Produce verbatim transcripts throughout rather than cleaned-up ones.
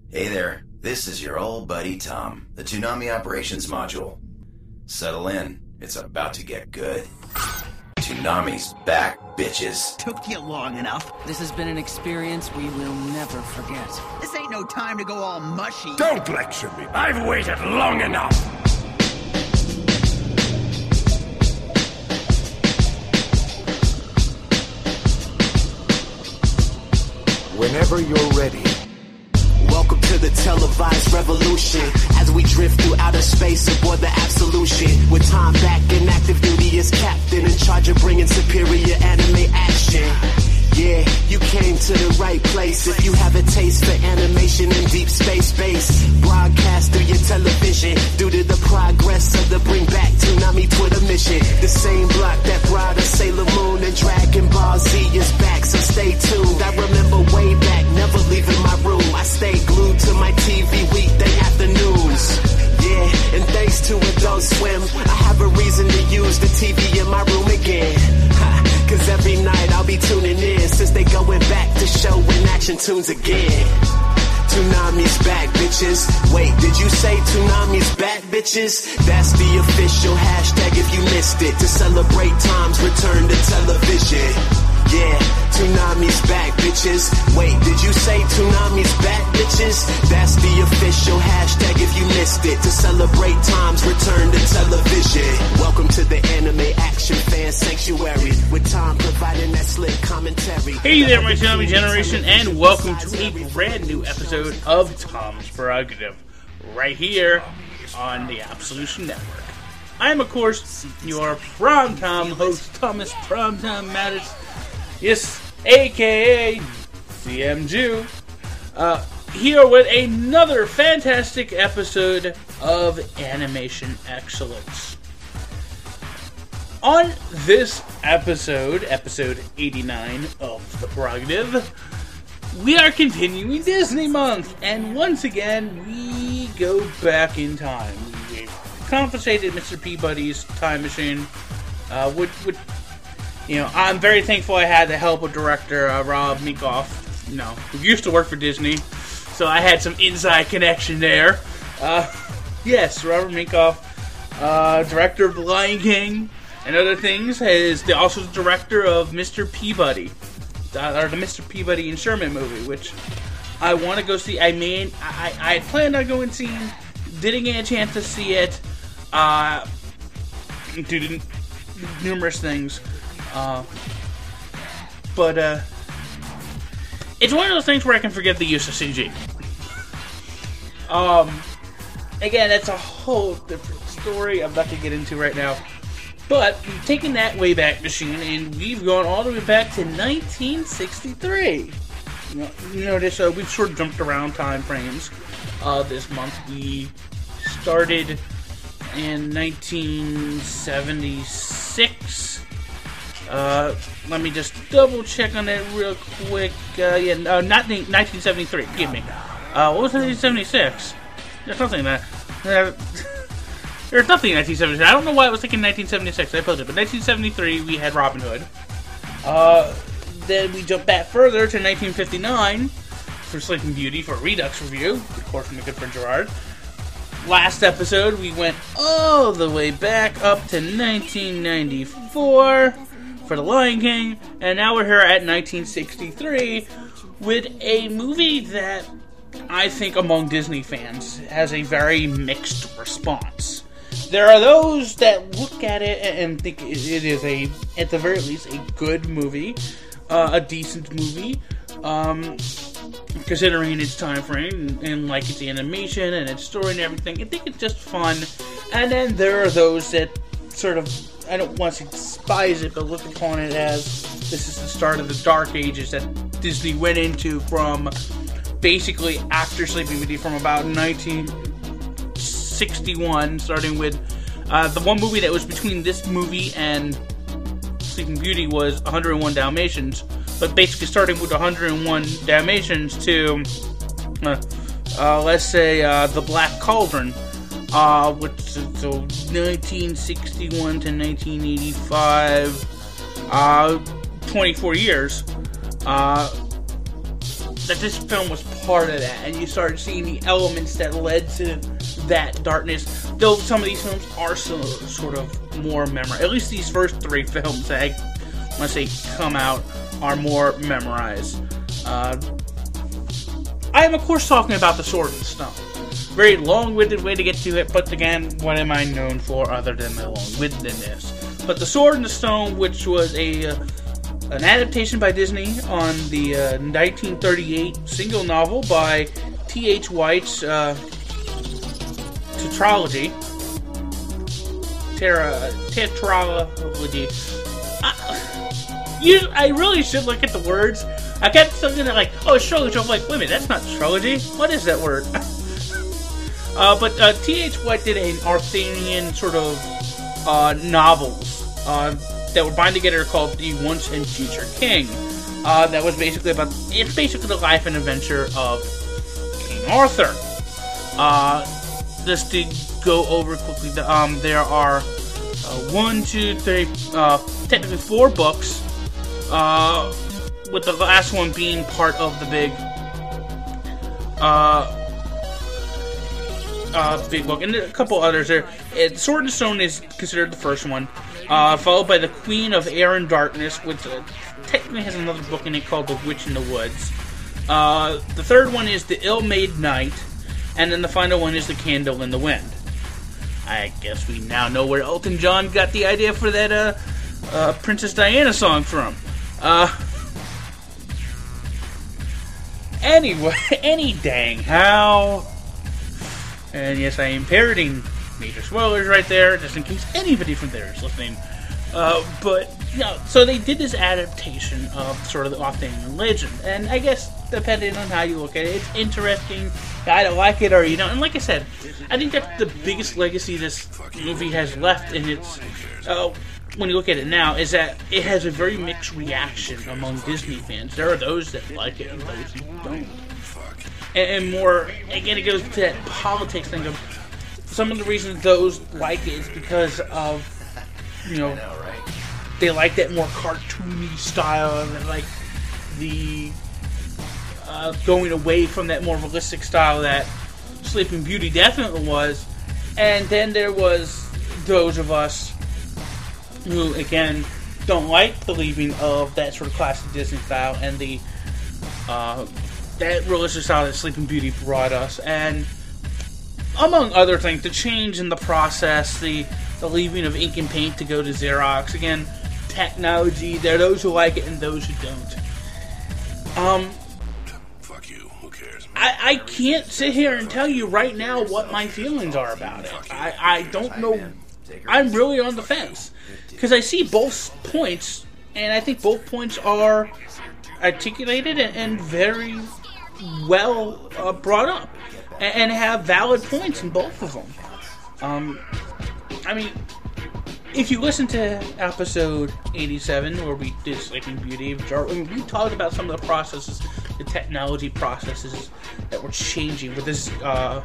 Hey there, this is your old buddy Tom, the Toonami Operations Module. Settle in, it's about to get good. Toonami's back, bitches. Took you long enough. This has been an experience we will never forget. This ain't no time to go all mushy. Don't lecture me. I've waited long enough. Whenever you're ready. Welcome to the televised revolution as we drift through outer space aboard the Absolution. With Tom back in active duty as captain, in charge of bringing superior anime action. Yeah, you came to the right place if you have a taste for animation in deep space base. Broadcast through your television due to the progress of the Bring Back Toonami Twitter mission. The same block that brought us Sailor Moon and Dragon Ball Z is back, so stay tuned. I remember way back, never leaving my room. I stayed glued to my T V weekday afternoons. Yeah, and thanks to Adult Swim, I have a reason to use the T V in my room again. Ha, cause every night I'll be tuning in since they going back to show in action tunes again. Toonami's back, bitches. Wait, did you say Toonami's back, bitches? That's the official hashtag if you missed it. To celebrate Tom's return to television. Yeah, Toonami's back, bitches. Wait, did you say Toonami's back, bitches? That's the official hashtag if you missed it. To celebrate Tom's return to television. Welcome to the Anime Action Fan Sanctuary, with Tom providing that slick commentary. Hey there, my Toonami generation, and welcome to a brand new episode of Tom's Prerogative, right here on the Absolution Network. I am, of course, your Prom-Tom host, Thomas Prom-Tom Mattis. Yes, a k a. C M Jew, uh, here with another fantastic episode of Animation Excellence. On this episode, episode eighty-nine of The Prerogative, we are continuing Disney Month, and once again, we go back in time. We've confiscated Mister Peabody's time machine, uh, would, would You know, I'm very thankful I had the help of director uh, Rob Minkoff, you know, who used to work for Disney, so I had some inside connection there. Uh, yes, Robert Minkoff, uh, director of The Lion King and other things, is the, also the director of Mister Peabody, uh, or the Mister Peabody and Sherman movie, which I want to go see. I mean, I, I planned on going and seeing, didn't get a chance to see it, uh, due to numerous things. Uh, but, uh, it's one of those things where I can forget the use of C G. Um, again, that's a whole different story I'm not going to get into right now. But, we've taken that Wayback Machine, and we've gone all the way back to nineteen sixty-three. You know, you notice, uh, we've sort of jumped around time frames, uh, this month. We started in nineteen seventy-six. Uh, let me just double check on that real quick. Uh, yeah, no, not nineteen seventy-three. Give me. Uh, what was nineteen seventy-six? There's nothing that. Uh, there's nothing in nineteen seventy-six. I don't know why I was thinking nineteen seventy-six. I posted, but nineteen seventy-three we had Robin Hood. Uh, then we jumped back further to nineteen fifty-nine for Sleeping Beauty for a Redux review, of course, from my good friend Gerard. Last episode we went all the way back up to nineteen ninety-four. For The Lion King, and now we're here at nineteen sixty-three with a movie that I think among Disney fans has a very mixed response. There are those that look at it and think it is a, at the very least, a good movie, uh, a decent movie, um, considering its time frame and, and like its animation and its story and everything. I think it's just fun. And then there are those that sort of, I don't want to despise it, but look upon it as this is the start of the dark ages that Disney went into from basically after Sleeping Beauty from about nineteen sixty-one, starting with uh, the one movie that was between this movie and Sleeping Beauty was one oh one Dalmatians, but basically starting with one oh one Dalmatians to, uh, uh, let's say, uh, The Black Cauldron. Uh, which so nineteen sixty-one to nineteen eighty-five, uh, twenty-four years. Uh, that this film was part of that, and you started seeing the elements that led to that darkness. Though some of these films are so, sort of more memorable. At least these first three films that I must say come out are more memorized. Uh, I am of course talking about The Sword and Stone. Very long-winded way to get to it, but again, what am I known for other than my long-windedness? But The Sword and the Stone, which was a uh, an adaptation by Disney on the uh, nineteen thirty-eight single novel by T H White's uh, tetralogy. Terra, tetralogy. I, you, I really should look at the words. I kept something that like, oh, it's trilogy. I'm like, wait a minute, that's not trilogy. What is that word? uh, but uh, T H White did an Arthurian sort of uh, novels uh, that were bound together called The Once and Future King. Uh, that was basically about, it's basically the life and adventure of King Arthur. Uh, just to go over quickly, the, um, there are uh, one, two, three, uh, technically four books, uh, with the last one being part of the big, uh, uh, big book, and a couple others there. It, Sword and Stone is considered the first one, uh, followed by The Queen of Air and Darkness, which uh, technically has another book in it called The Witch in the Woods. Uh, the third one is The Ill-Made Knight, and then the final one is The Candle in the Wind. I guess we now know where Elton John got the idea for that uh, uh, Princess Diana song from. Uh, anyway, any dang how. And yes, I am parroting major spoilers right there, just in case anybody from there is listening. Uh, but, you know, so they did this adaptation of sort of the Arthurian legend. And I guess, depending on how you look at it, it's interesting. You either like it or you don't. And like I said, I think that's the biggest legacy this movie has left in its, uh, when you look at it now, is that it has a very mixed reaction among Disney fans. There are those that like it and those who don't. And, and more, again, it goes to that politics thing of some of the reasons those like it is because of, you know, they like that more cartoony style, and they like the uh, going away from that more realistic style that Sleeping Beauty definitely was. And then there was those of us who, again, don't like the leaving of that sort of classic Disney style and the uh, that realistic style that Sleeping Beauty brought us, and among other things, the change in the process, the the leaving of ink and paint to go to Xerox. Again, technology. There are those who like it and those who don't. Um, Fuck you. Who cares? I, I can't sit here and tell you right now what my feelings are about it. I, I don't know. I'm really on the fence. Because I see both points, and I think both points are articulated and, and very well uh, brought up. And, and have valid points in both of them. Um... I mean, if you listen to episode eighty-seven, where we did Sleeping Beauty, I mean, we talked about some of the processes, the technology processes that were changing with this, uh,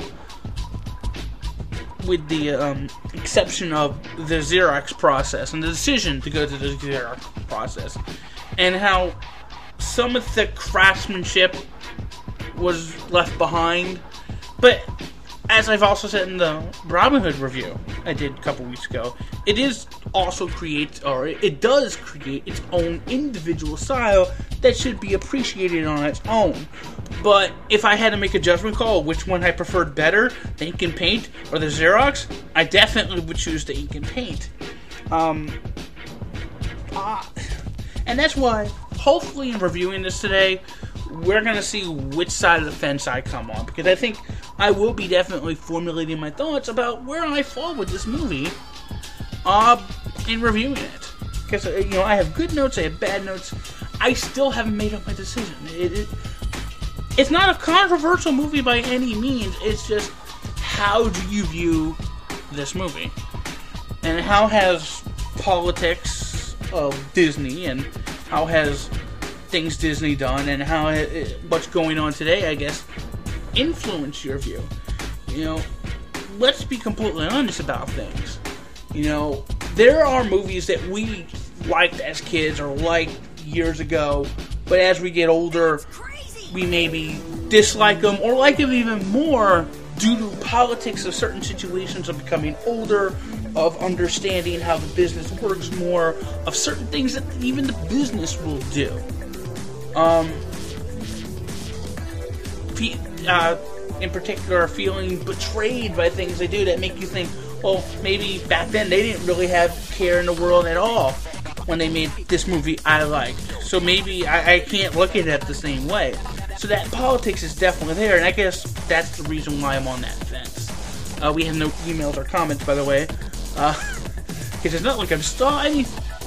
with the um, exception of the Xerox process and the decision to go to the Xerox process, and how some of the craftsmanship was left behind, but as I've also said in the Robin Hood review I did a couple weeks ago, it is also create, or it does create its own individual style that should be appreciated on its own. But if I had to make a judgment call which one I preferred better, the ink and paint or the Xerox, I definitely would choose the ink and paint. Um, uh, and that's why, hopefully in reviewing this today, we're going to see which side of the fence I come on, because I think I will be definitely formulating my thoughts about where I fall with this movie uh, in reviewing it. Because, you know, I have good notes, I have bad notes. I still haven't made up my decision. It, it, it's not a controversial movie by any means. It's just, how do you view this movie? And how has politics of Disney and how has things Disney done and how it, what's going on today, I guess, influence your view? You know, let's be completely honest about things. You know, there are movies that we liked as kids or liked years ago, but as we get older, we maybe dislike them or like them even more due to politics of certain situations, of becoming older, of understanding how the business works more, of certain things that even the business will do. Um, fe- uh, in particular, feeling betrayed by things they do that make you think, well, maybe back then they didn't really have care in the world at all when they made this movie I liked. So maybe I, I can't look at it the same way. So that politics is definitely there, and I guess that's the reason why I'm on that fence. Uh, we have no emails or comments, by the way. Uh, because it's not like I'm stalling.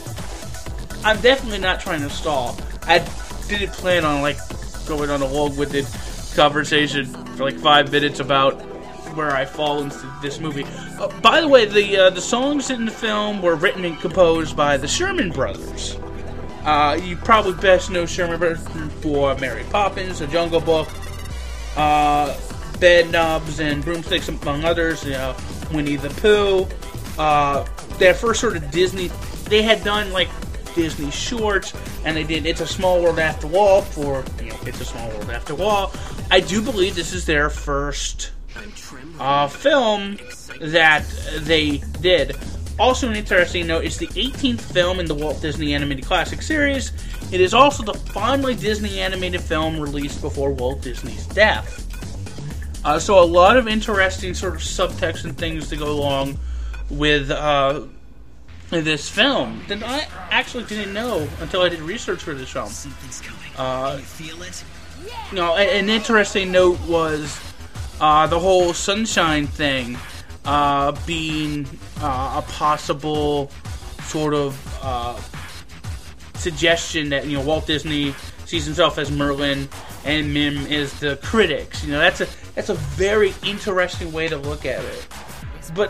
I'm definitely not trying to stall. I didn't plan on, like, going on a long-winded conversation for, like, five minutes about where I fall into this movie. Uh, by the way, the uh, the songs in the film were written and composed by the Sherman Brothers. Uh, you probably best know Sherman Brothers for Mary Poppins, The Jungle Book, uh, Bed Knobs and Broomsticks, among others. You know, Winnie the Pooh. Uh, their first sort of Disney, they had done like Disney shorts, and they did It's a Small World After All for, you know, It's a Small World After All. I do believe this is their first uh, film that they did. Also, an interesting note, it's the eighteenth film in the Walt Disney Animated Classic series. It is also the final Disney animated film released before Walt Disney's death. Uh, so a lot of interesting sort of subtext and things to go along with uh, this film that I actually didn't know until I did research for this film. Uh, you know, an interesting note was uh, the whole sunshine thing. Uh, being uh, a possible sort of uh, suggestion that, you know, Walt Disney sees himself as Merlin and Mim is the critics. You know, that's a that's a very interesting way to look at it. But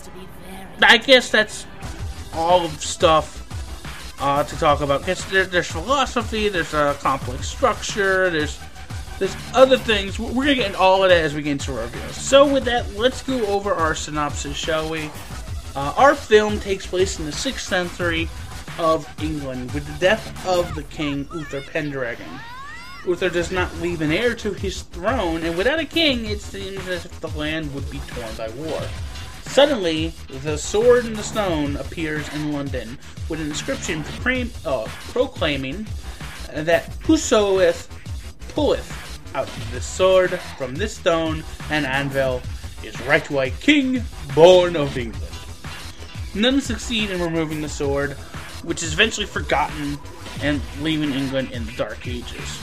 I guess that's all of stuff uh, to talk about. Because there, there's philosophy, there's a complex structure, there's There's other things. We're going to get into all of that as we get into our review. So with that, let's go over our synopsis, shall we? Uh, our film takes place in the sixth century of England with the death of the king, Uther Pendragon. Uther does not leave an heir to his throne, and without a king, it seems as if the land would be torn by war. Suddenly, the Sword in the Stone appears in London with an inscription proclaim, uh, proclaiming that whosoever pulleth out the sword from this stone and anvil is rightwise king born of England. None succeed in removing the sword, which is eventually forgotten and leaving England in the Dark Ages.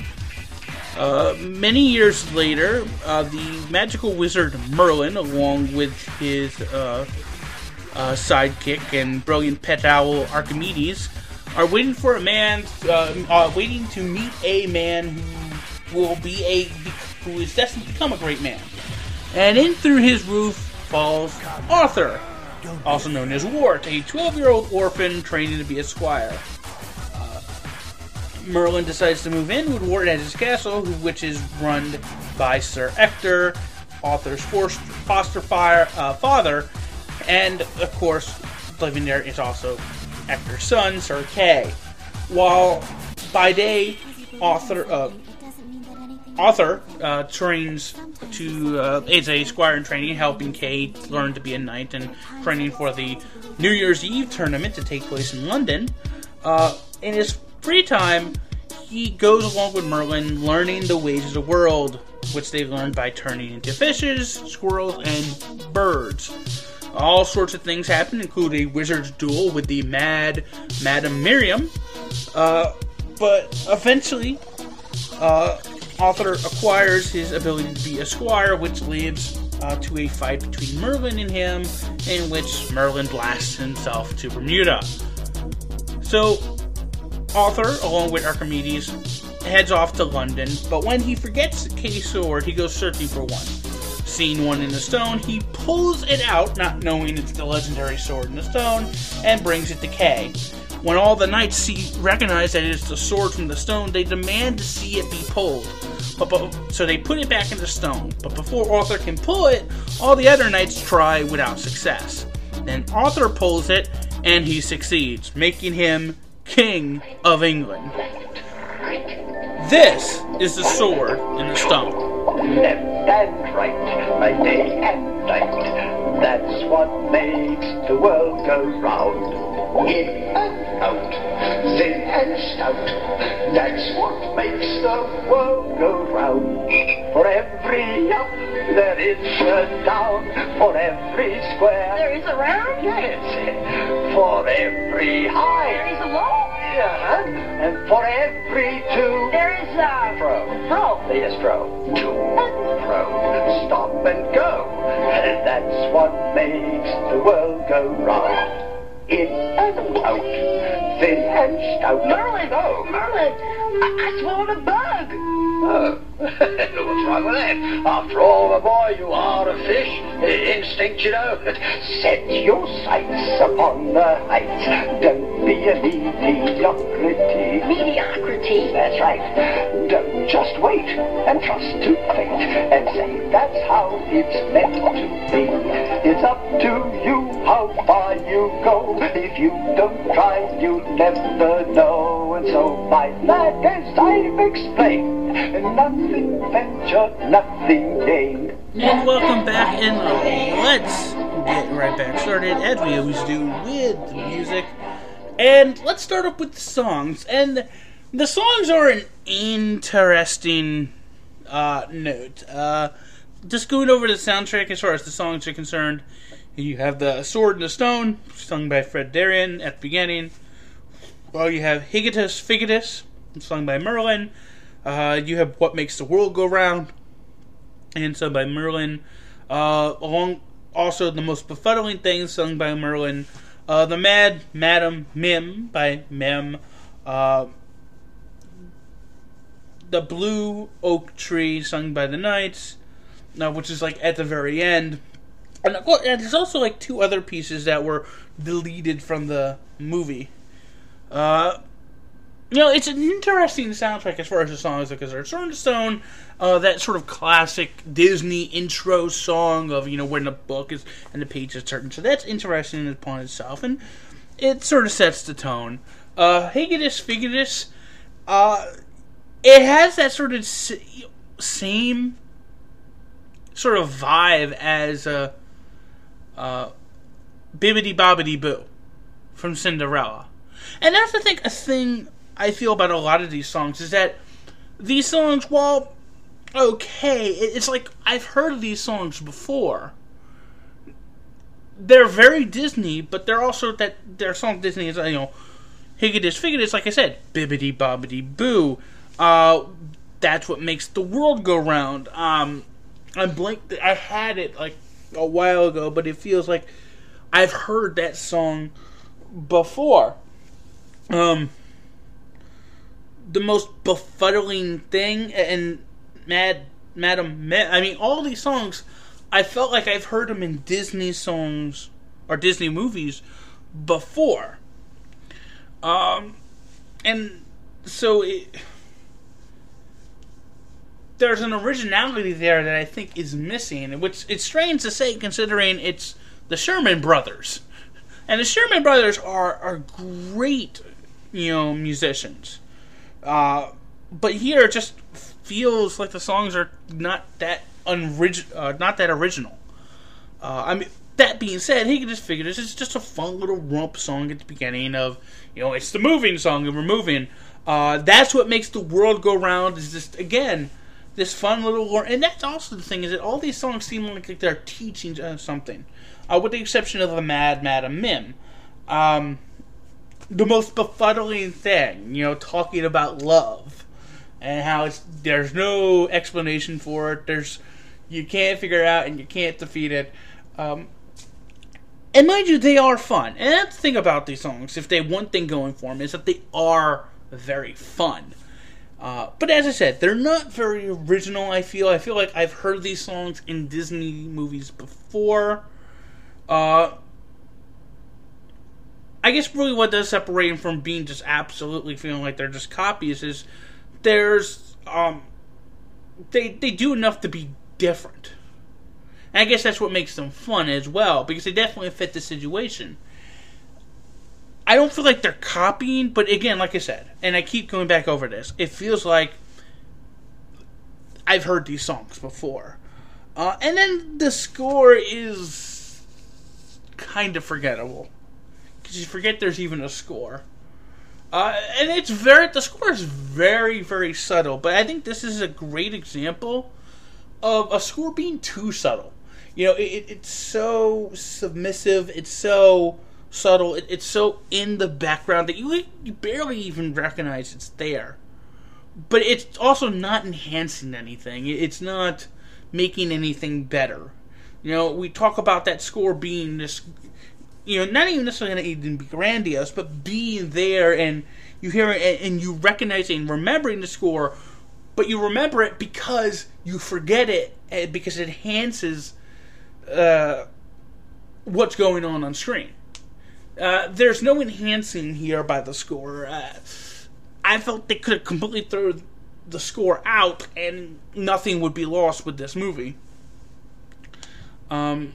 Uh, many years later, uh, the magical wizard Merlin, along with his uh, uh, sidekick and brilliant pet owl Archimedes, are waiting for a man, uh, uh, waiting to meet a man who will be a, who is destined to become a great man. And in through his roof falls Arthur, also known as Wart, a twelve-year-old orphan training to be a squire. Uh, Merlin decides to move in with Wart at his castle, which is run by Sir Ector, Arthur's foster fire, uh, father, and of course, living there is also Ector's son, Sir Kay. While by day, Arthur, uh, Arthur uh, trains to uh, is a squire in training, helping Kay learn to be a knight and training for the New Year's Eve tournament to take place in London. Uh, in his free time, he goes along with Merlin, learning the ways of the world, which they learned by turning into fishes, squirrels, and birds. All sorts of things happen, including a wizard's duel with the mad Madame Miriam. Uh, but eventually, uh, Arthur acquires his ability to be a squire, which leads uh, to a fight between Merlin and him, in which Merlin blasts himself to Bermuda. So, Arthur, along with Archimedes, heads off to London, but when he forgets Kay's sword, he goes searching for one. Seeing one in the stone, he pulls it out, not knowing it's the legendary sword in the stone, and brings it to Kay. When all the knights see recognize that it's the sword from the stone, they demand to see it be pulled. But, but, so they put it back in the stone. But before Arthur can pull it, all the other knights try without success. Then Arthur pulls it, and he succeeds, making him King of England. This is the sword in the stone. Left and right, by day and night. That's what makes the world go round. In and out, thin and stout. That's what makes the world go round. For every up, there is a down. For every square, There is a round, yes. For every high, there is a low, yeah. And for every two, there is a fro. fro. Yes, fro. To and fro. Stop and go. And that's what makes the world go round. In and out. Thin and stout. Merlin, Oh. Merlin, I, I swallowed a bug. Oh. What's wrong with that? After all, my boy, you are a fish. Instinct, you know. Set your sights upon the heights. Don't be a mediocrity. Mediocrity. That's right. Don't just wait and trust to fate and say that's how it's meant to be. It's up to you how far you go. If you don't try, you'll never know. And so, my lad, as I've explained, nothing ventured, nothing gained. And welcome back, and let's get right back started, as we always do, with the music. And let's start up with the songs. And the songs are an interesting uh, note. Uh, just going over the soundtrack as far as the songs are concerned, you have the Sword in the Stone, sung by Fred Darien at the beginning. Well, you have Higitus Figitus, sung by Merlin. Uh, you have What Makes the World Go Round, and sung by Merlin. Uh, along also The Most Befuddling Thing, sung by Merlin. Uh, the Mad Madam Mim by Mem. Uh, the Blue Oak Tree, sung by the Knights, uh, which is like at the very end. And, well, and there's also like two other pieces that were deleted from the movie. Uh, you know, it's an interesting soundtrack as far as the songs are concerned. Sword in the Stone, uh, that sort of classic Disney intro song of, you know, when the book is and the pages turn. So that's interesting upon itself, and it sort of sets the tone. Uh, Higitus Figitus, uh, it has that sort of same sort of vibe as uh, uh, Bibbidi Bobbidi Boo from Cinderella. And that's, I think, a thing I feel about a lot of these songs, is that these songs, while okay, it's like I've heard these songs before. They're very Disney, but they're also that their song Disney is, you know, Higitus Figitus, like I said, Bibbidi Bobbidi Boo. Uh, that's what makes the world go round. Um, I'm blank. I had it like a while ago, but it feels like I've heard that song before. Um, the most befuddling thing, and Mad Madam Me- I mean, all these songs, I felt like I've heard them in Disney songs or Disney movies before. Um, and so it, there's an originality there that I think is missing, which it's strange to say considering it's the Sherman Brothers. And the Sherman Brothers are, are great, you know, musicians. Uh, but here it just feels like the songs are not that unrig- uh, not that original. Uh, I mean, that being said, Higitus Figitus is just a fun little rump song at the beginning of, you know, it's the moving song and we're moving. Uh, that's what makes the world go round, is just, again, this fun little, and that's also the thing, is that all these songs seem like, like they're teaching uh, something. Uh, with the exception of the Mad Madam Mim. Um, the most befuddling thing, you know, talking about love. And how it's, there's no explanation for it. There's, you can't figure it out and you can't defeat it. Um, and mind you, they are fun. And that's the thing about these songs, if they have one thing going for them, is that they are very fun. Uh, but as I said, they're not very original, I feel. I feel like I've heard these songs in Disney movies before. Uh, I guess really what does separate them from being just absolutely feeling like they're just copies is there's, um, they, they do enough to be different. And I guess that's what makes them fun as well, because they definitely fit the situation. I don't feel like they're copying, but again, like I said, and I keep going back over this, it feels like I've heard these songs before. Uh, and then the score is kind of forgettable. Because you forget there's even a score. Uh, and it's very, the score is very, very subtle. But I think this is a great example of a score being too subtle. You know, it, it's so submissive, it's so subtle, it, it's so in the background that you, you barely even recognize it's there. But it's also not enhancing anything. It's not making anything better. You know, we talk about that score being this, you know, not even necessarily going to even be grandiose, but being there and you hear it and you recognize it and remembering the score, but you remember it because you forget it, because it enhances uh, what's going on on screen. Uh, there's no enhancing here by the score. Uh, I felt they could have completely thrown the score out and nothing would be lost with this movie. Um,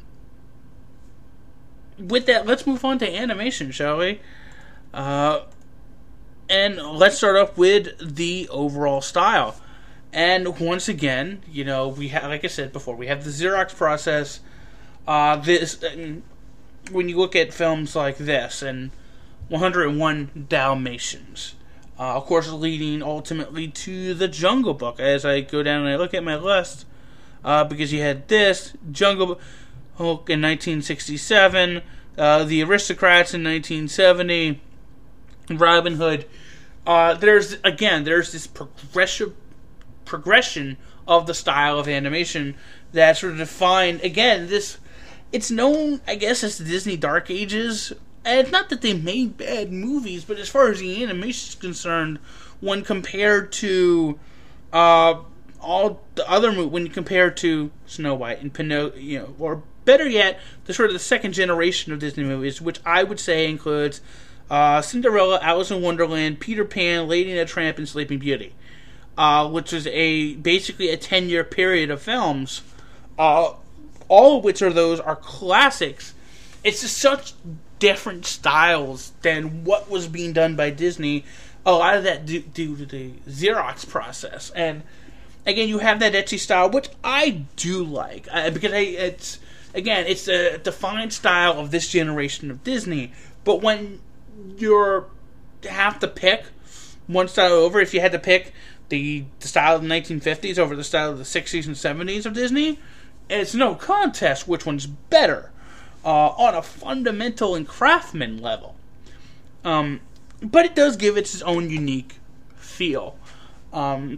with that, let's move on to animation, shall we? Uh, and let's start off with the overall style. And once again, you know, we have, like I said before, we have the Xerox process. Uh, this, uh, when you look at films like this and one oh one Dalmatians, uh, of course, leading ultimately to the Jungle Book. As I go down and I look at my list, uh, because you had this Jungle Book in nineteen sixty-seven, uh, The Aristocrats in nineteen seventy, Robin Hood. Uh, there's again, there's this progressive progression of the style of animation that sort of defined again this. It's known, I guess, as the Disney Dark Ages. And it's not that they made bad movies, but as far as the animation is concerned, when compared to uh, all the other movies, when you compare to Snow White and Pinocchio, you know, or better yet, the sort of the second generation of Disney movies, which I would say includes uh, Cinderella, Alice in Wonderland, Peter Pan, Lady and the Tramp, and Sleeping Beauty, uh, which was a basically a ten-year period of films. Uh, all of which are those are classics. It's just such different styles than what was being done by Disney. A lot of that due, due to the Xerox process, and again, you have that ecchi style, which I do like uh, because I, it's again, it's a defined style of this generation of Disney. But when you're have to pick one style over, if you had to pick the, the style of the nineteen fifties over the style of the sixties and seventies of Disney, it's no contest which one's better. Uh, on a fundamental and craftsman level. Um, but it does give it its own unique feel. Um,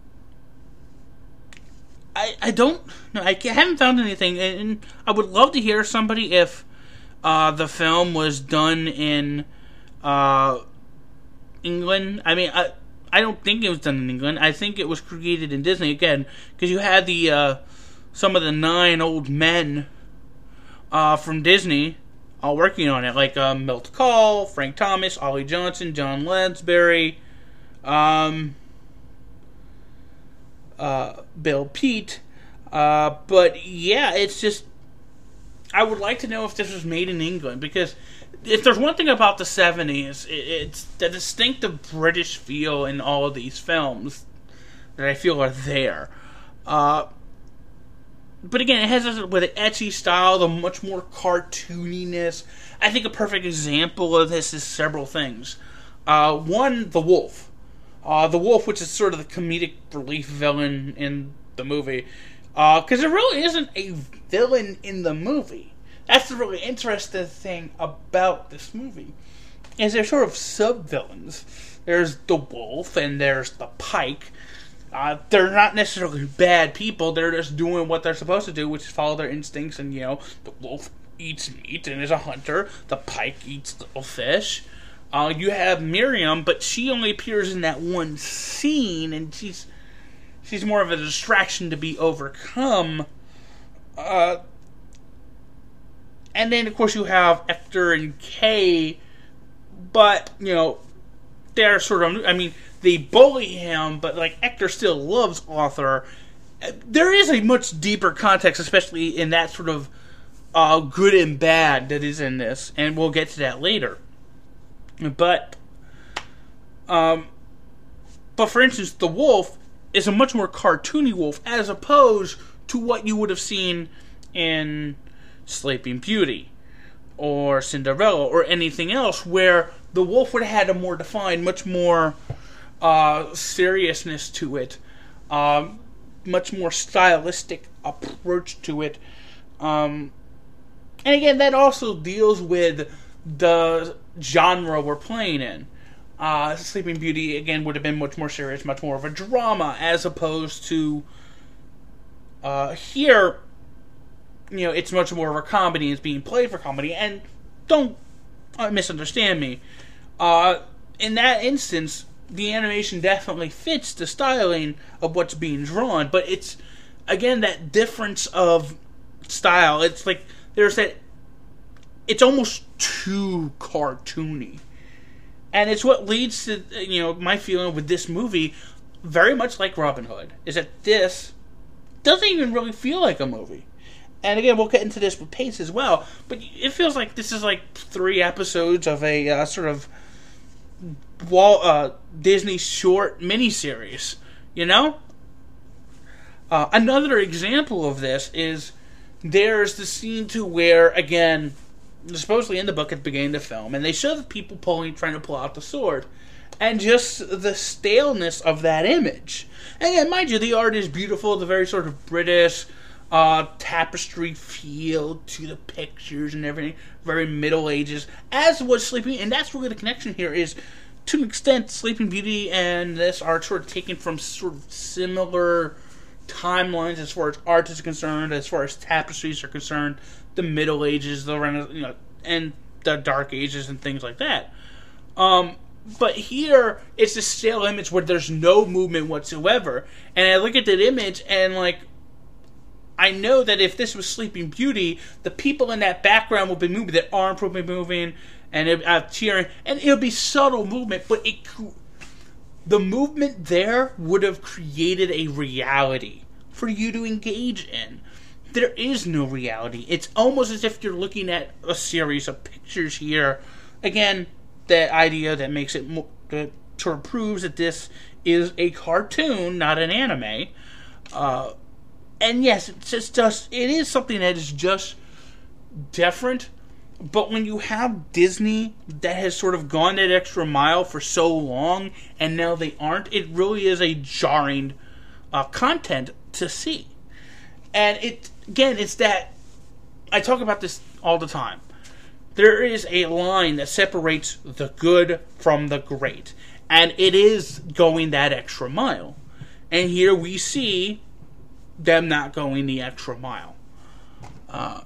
I I don't... No, I haven't found anything, and I would love to hear somebody if uh, the film was done in uh, England. I mean, I, I don't think it was done in England. I think it was created in Disney, again, because you had the uh, some of the nine old men Uh, from Disney, all working on it, like um, Milt Kahl, Frank Thomas, Ollie Johnson, John Lansbury, um, uh, Bill Peet. Uh, but yeah, it's just, I would like to know if this was made in England, because if there's one thing about the seventies, it, it's the distinctive British feel in all of these films that I feel are there. Uh, But again, it has this, with an ecchi style, the much more cartooniness. I think a perfect example of this is several things. Uh, one, the wolf. Uh, the wolf, which is sort of the comedic relief villain in the movie. Because uh, there really isn't a villain in the movie. That's the really interesting thing about this movie. Is they're sort of sub-villains. There's the wolf, and there's the pike. Uh, they're not necessarily bad people. They're just doing what they're supposed to do, which is follow their instincts. And, you know, the wolf eats meat and is a hunter. The pike eats little fish. Uh, you have Miriam, but she only appears in that one scene, and she's she's more of a distraction to be overcome. Uh, and then, of course, you have Ector and Kay, but, you know, they're sort of, I mean, they bully him, but, like, Ector still loves Arthur. There is a much deeper context, especially in that sort of uh, good and bad that is in this, and we'll get to that later. But, um, but for instance, the wolf, is a much more cartoony wolf as opposed to what you would have seen in Sleeping Beauty or Cinderella or anything else, where the wolf would have had a more defined, much more uh, seriousness to it, um, much more stylistic approach to it. Um, and again, that also deals with the genre we're playing in. Uh, Sleeping Beauty, again, would have been much more serious, much more of a drama, as opposed to uh, here, you know, it's much more of a comedy, it's being played for comedy, and don't uh, misunderstand me. Uh, in that instance, the animation definitely fits the styling of what's being drawn, but it's, again, that difference of style. It's like, there's that, it's almost too cartoony. And it's what leads to, you know, my feeling with this movie, very much like Robin Hood, is that this doesn't even really feel like a movie. And again, we'll get into this with pace as well, but it feels like this is like three episodes of a uh, sort of Walt, uh, Disney short miniseries, you know? Uh, another example of this is there's the scene to where, again, supposedly in the book at the beginning of the film, and they show the people pulling, trying to pull out the sword, and just the staleness of that image. And again, mind you, the art is beautiful, the very sort of British uh, tapestry feel to the pictures and everything, very Middle Ages, as was Sleeping, and that's really the connection here is, to an extent, Sleeping Beauty and this are sort of taken from sort of similar timelines as far as art is concerned, as far as tapestries are concerned, the Middle Ages, the Renaissance, you know, and the Dark Ages and things like that. Um, but here, it's a stale image where there's no movement whatsoever. And I look at that image and, like, I know that if this was Sleeping Beauty, the people in that background would be moving, their arms would be moving, and it would have cheering, and it would be subtle movement, but it, the movement there would have created a reality for you to engage in. There is no reality. It's almost as if you're looking at a series of pictures here. Again, that idea that makes it more, that sort of proves that this is a cartoon, not an anime. Uh, and yes, it's just, just it is something that is just different. But when you have Disney that has sort of gone that extra mile for so long, and now they aren't, it really is a jarring uh, content to see. And it, again, it's that, I talk about this all the time. There is a line that separates the good from the great. And it is going that extra mile. And here we see them not going the extra mile. Uh,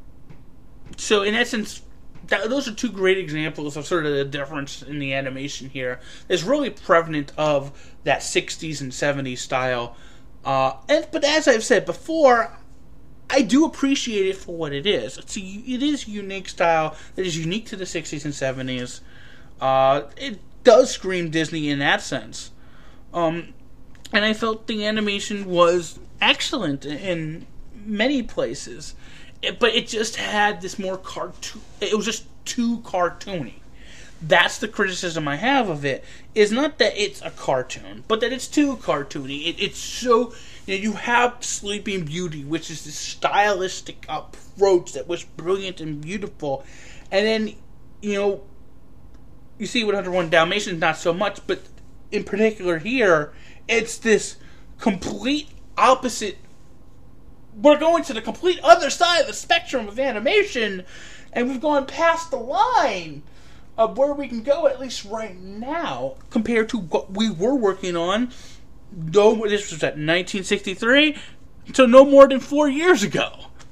so in essence, that, those are two great examples of sort of the difference in the animation here. It's really prevalent of that sixties and seventies style. Uh, and but as I've said before, I do appreciate it for what it is. It's a, it is a unique style that is unique to the sixties and seventies. Uh, it does scream Disney in that sense. Um, and I felt the animation was excellent in many places. It, but it just had this more cartoon... It was just too cartoony. That's the criticism I have of it, is not that it's a cartoon, but that it's too cartoony. It, it's so... You know, you have Sleeping Beauty, which is this stylistic approach that was brilliant and beautiful. And then, you know, you see one oh one Dalmatians, not so much, but in particular here, it's this complete opposite... We're going to the complete other side of the spectrum of animation, and we've gone past the line of where we can go, at least right now, compared to what we were working on. No, this was at nineteen sixty-three, so no more than four years ago.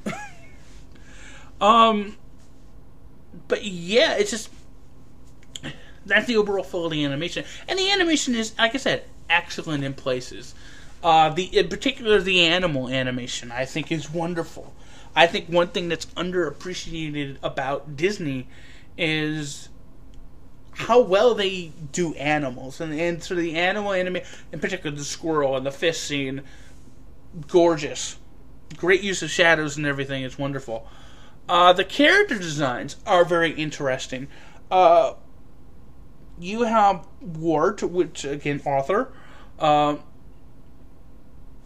um, but yeah, it's just that's the overall feel of the animation, and the animation is, like I said, excellent in places. Uh, the in particular, the animal animation, I think, is wonderful. I think one thing that's underappreciated about Disney is how well they do animals. And, and so the animal anime, in particular the squirrel and the fish scene, gorgeous. Great use of shadows and everything is wonderful. Uh, the character designs are very interesting. Uh, you have Wart, which, again, author, uh,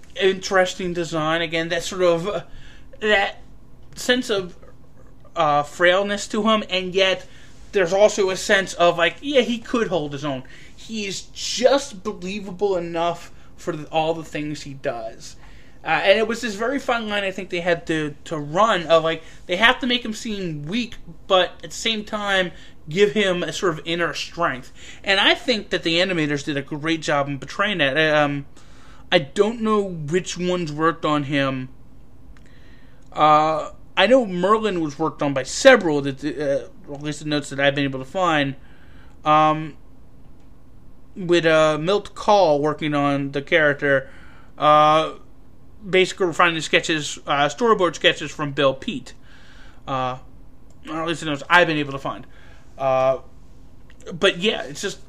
interesting design. Again, that sort of uh, that sense of uh, frailness to him, and yet there's also a sense of like, yeah, he could hold his own. He's just believable enough for the, all the things he does. Uh, and it was this very fine line I think they had to, to run of like, they have to make him seem weak, but at the same time give him a sort of inner strength. And I think that the animators did a great job in portraying that. Um, I don't know which ones worked on him. Uh, I know Merlin was worked on by several, that, uh, at least the notes that I've been able to find. Um, with uh, Milt Kahl working on the character. Uh... Basically, we're finding sketches, uh, storyboard sketches from Bill Peet. Uh, or at least the notes I've been able to find. Uh, but yeah, it's just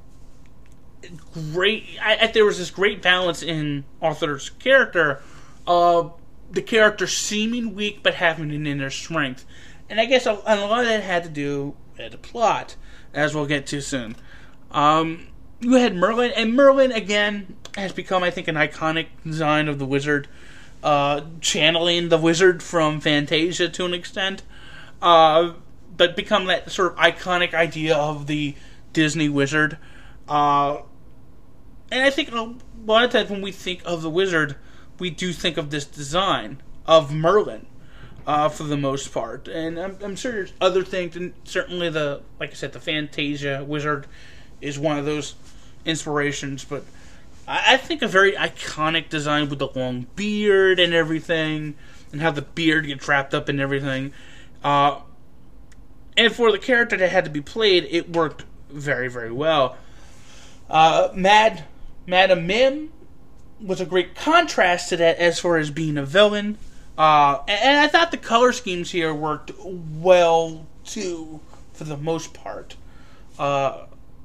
great. I, I, there was this great balance in Arthur's character. Uh, the character seeming weak, but having an inner strength. And I guess a, and a lot of that had to do with the plot, as we'll get to soon. Um, you had Merlin, and Merlin, again, has become, I think, an iconic design of the wizard, uh, channeling the wizard from Fantasia to an extent, uh, but become that sort of iconic idea of the Disney wizard. Uh, and I think a lot of times when we think of the wizard, we do think of this design of Merlin, uh, for the most part. And I'm, I'm sure there's other things, and certainly the, like I said, the Fantasia wizard is one of those inspirations, but I think a very iconic design with the long beard and everything, and how the beard gets wrapped up in everything. Uh, and for the character that had to be played, it worked very, very well. Uh, Mad, Madam Mim was a great contrast to that as far as being a villain. Uh, and, and I thought the color schemes here worked well, too, for the most part. Uh...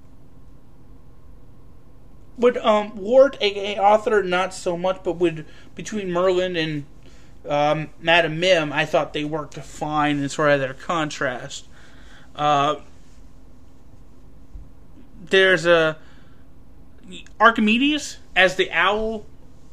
With um, Wart, aka Arthur, not so much, but with between Merlin and um, Madam Mim, I thought they worked fine in sort of their contrast. Uh, there's a Archimedes as the owl.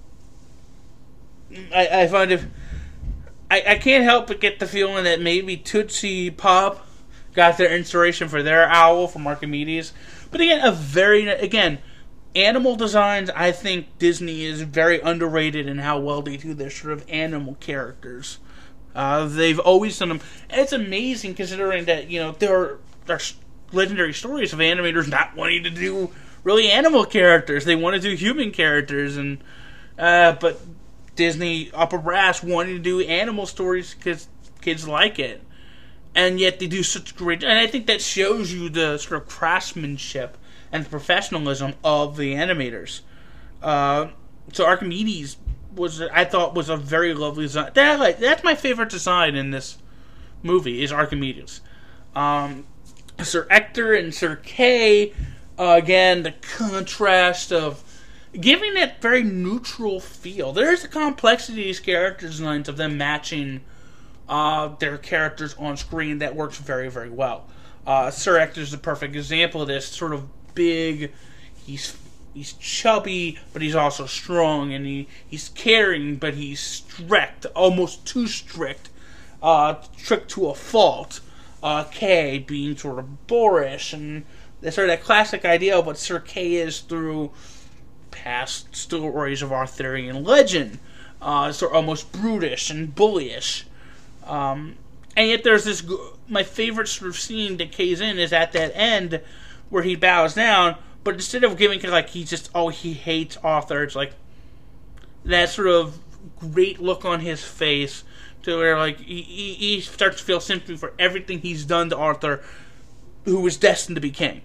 I, I find it. I, I can't help but get the feeling that maybe Tootsie Pop got their inspiration for their owl from Archimedes. But again, a very again. Animal designs, I think Disney is very underrated in how well they do their sort of animal characters. Uh, they've always done them. And it's amazing considering that, you know, there are, there are legendary stories of animators not wanting to do really animal characters. They want to do human characters. and uh, But Disney, upper brass, wanting to do animal stories because kids like it. And yet they do such great... And I think that shows you the sort of craftsmanship and the professionalism of the animators. Uh, so Archimedes was, I thought, was a very lovely design. That, like, that's my favorite design in this movie, is Archimedes. Um, Sir Ector and Sir Kay, uh, again, the contrast of giving that very neutral feel. There's a complexity to these character designs of them matching uh, their characters on screen that works very, very well. Uh, Sir Ector's the perfect example of this, sort of big, he's he's chubby, but he's also strong, and he, he's caring, but he's strict, almost too strict, uh, strict to a fault. Uh, Kay being sort of boorish, and that's sort of that classic idea of what Sir Kay is through past stories of Arthurian legend. Uh, sort of almost brutish and bullyish. Um, and yet there's this, my favorite sort of scene that Kay's in is at that end, where he bows down, but instead of giving, like, he just, oh, he hates Arthur, it's like that sort of great look on his face to where, like, he, he, he starts to feel sympathy for everything he's done to Arthur, who was destined to be king.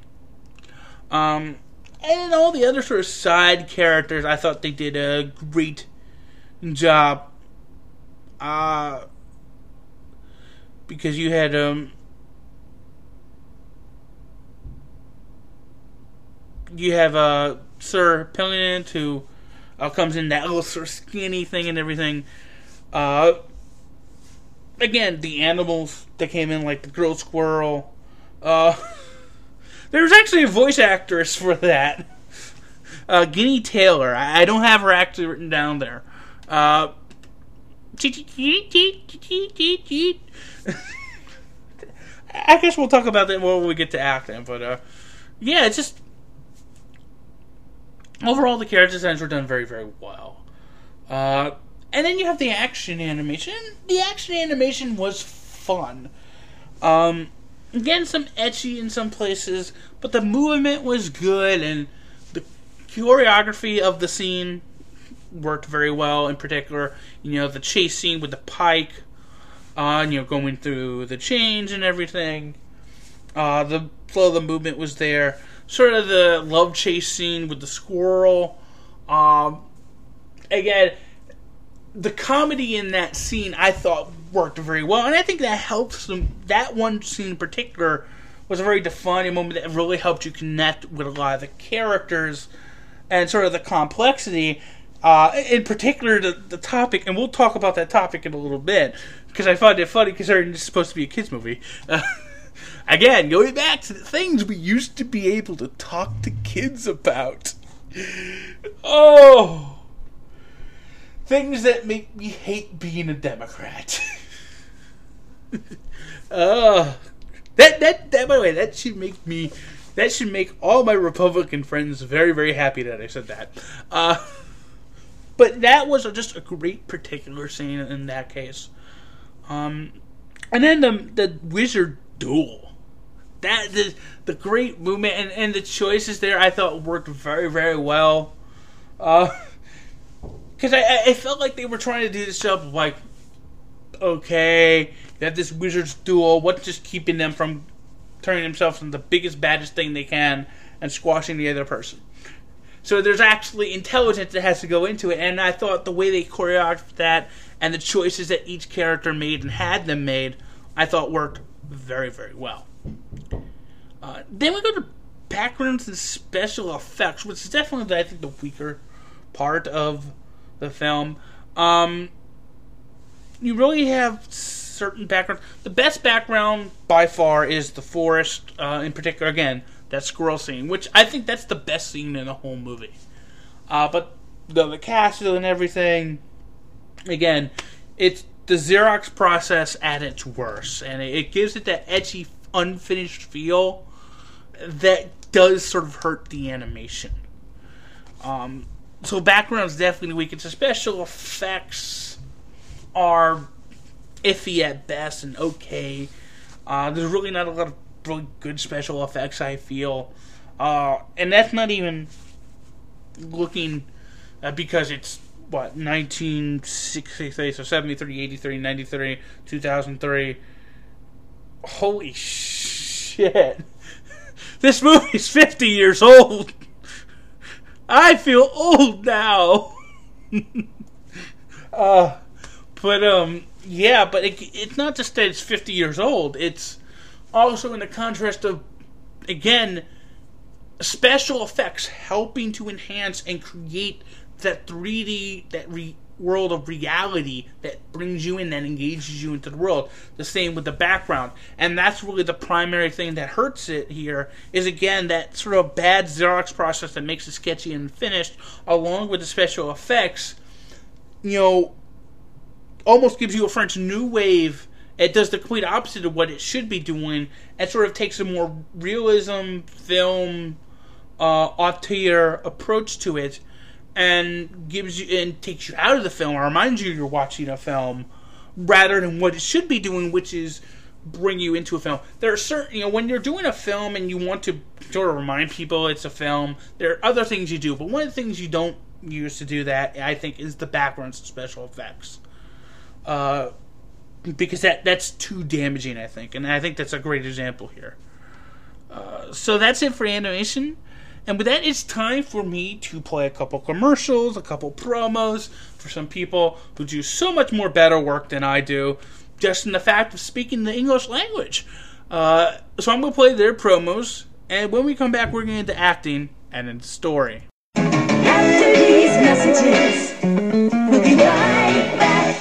Um, and all the other sort of side characters, I thought they did a great job. Uh, because you had, um, you have uh, Sir Pillion, who uh, comes in that little sort of skinny thing and everything. Uh, again, the animals that came in, like the girl squirrel. Uh, there was actually a voice actress for that. Uh, Guinea Taylor. I, I don't have her actually written down there. Uh, I guess we'll talk about that more when we get to acting, but uh, yeah, it's just overall the character designs were done very, very well. Uh, and then you have the action animation. The action animation was fun. Um, again, some etchy in some places, but the movement was good, and the choreography of the scene worked very well. In particular, you know, the chase scene with the pike, uh, you know, going through the chains and everything. Uh, the flow of the movement was there. Sort of the love chase scene with the squirrel. Um, again, the comedy in that scene I thought worked very well, and I think that helps them. That one scene in particular was a very defining moment that really helped you connect with a lot of the characters and sort of the complexity. Uh, in particular, the, the topic, and we'll talk about that topic in a little bit, because I find it funny considering it's supposed to be a kids' movie. Uh, again, going back to the things we used to be able to talk to kids about. Oh, things that make me hate being a Democrat. uh, that that that by the way, that should make me, that should make all my Republican friends very, very happy that I said that. Uh. But that was just a great particular scene in that case. Um, and then the the wizard duel. That the the great movement and, and the choices there I thought worked very, very well. Uh, Because I, I felt like they were trying to do this stuff like, okay, you have this wizard's duel, what's just keeping them from turning themselves into the biggest, baddest thing they can and squashing the other person? So there's actually intelligence that has to go into it, and I thought the way they choreographed that and the choices that each character made and had them made, I thought worked very, very well. Uh, then we go to backgrounds and special effects, which is definitely, I think, the weaker part of the film. Um, you really have certain backgrounds. The best background, by far, is the forest, uh, in particular, again, that squirrel scene, which I think that's the best scene in the whole movie. Uh, but the, the castle and everything, again, it's the Xerox process at its worst, and it, it gives it that edgy, unfinished feel that does sort of hurt the animation. Um, so background's definitely weak. It's the special effects are iffy at best and okay. Uh, there's really not a lot of really good special effects, I feel. Uh, and that's not even looking uh, because it's, what, nineteen sixty-three, so seventy-three, eighty-three, ninety-three, two thousand three. Holy shit. This movie's fifty years old. I feel old now. uh, but, um, yeah, but it, it's not just that it's fifty years old. It's also in the contrast of, again, special effects helping to enhance and create that three D, that re- world of reality that brings you in, that engages you into the world. The same with the background. And that's really the primary thing that hurts it here, is again that sort of bad Xerox process that makes it sketchy and finished, along with the special effects, you know, almost gives you a French New Wave. It does the complete opposite of what it should be doing. It sort of takes a more realism, film, uh, auteur approach to it, and gives you and takes you out of the film, or reminds you you're watching a film, rather than what it should be doing, which is bring you into a film. There are certain, you know, when you're doing a film and you want to sort of remind people it's a film, there are other things you do, but one of the things you don't use to do that, I think, is the backgrounds and special effects. Uh... Because that that's too damaging, I think. And I think that's a great example here. Uh, so that's it for animation. And with that, it's time for me to play a couple commercials, a couple promos for some people who do so much more better work than I do, just in the fact of speaking the English language. Uh, so I'm going to play their promos, and when we come back, we're going into acting and into story. After these messages, we'll be right back.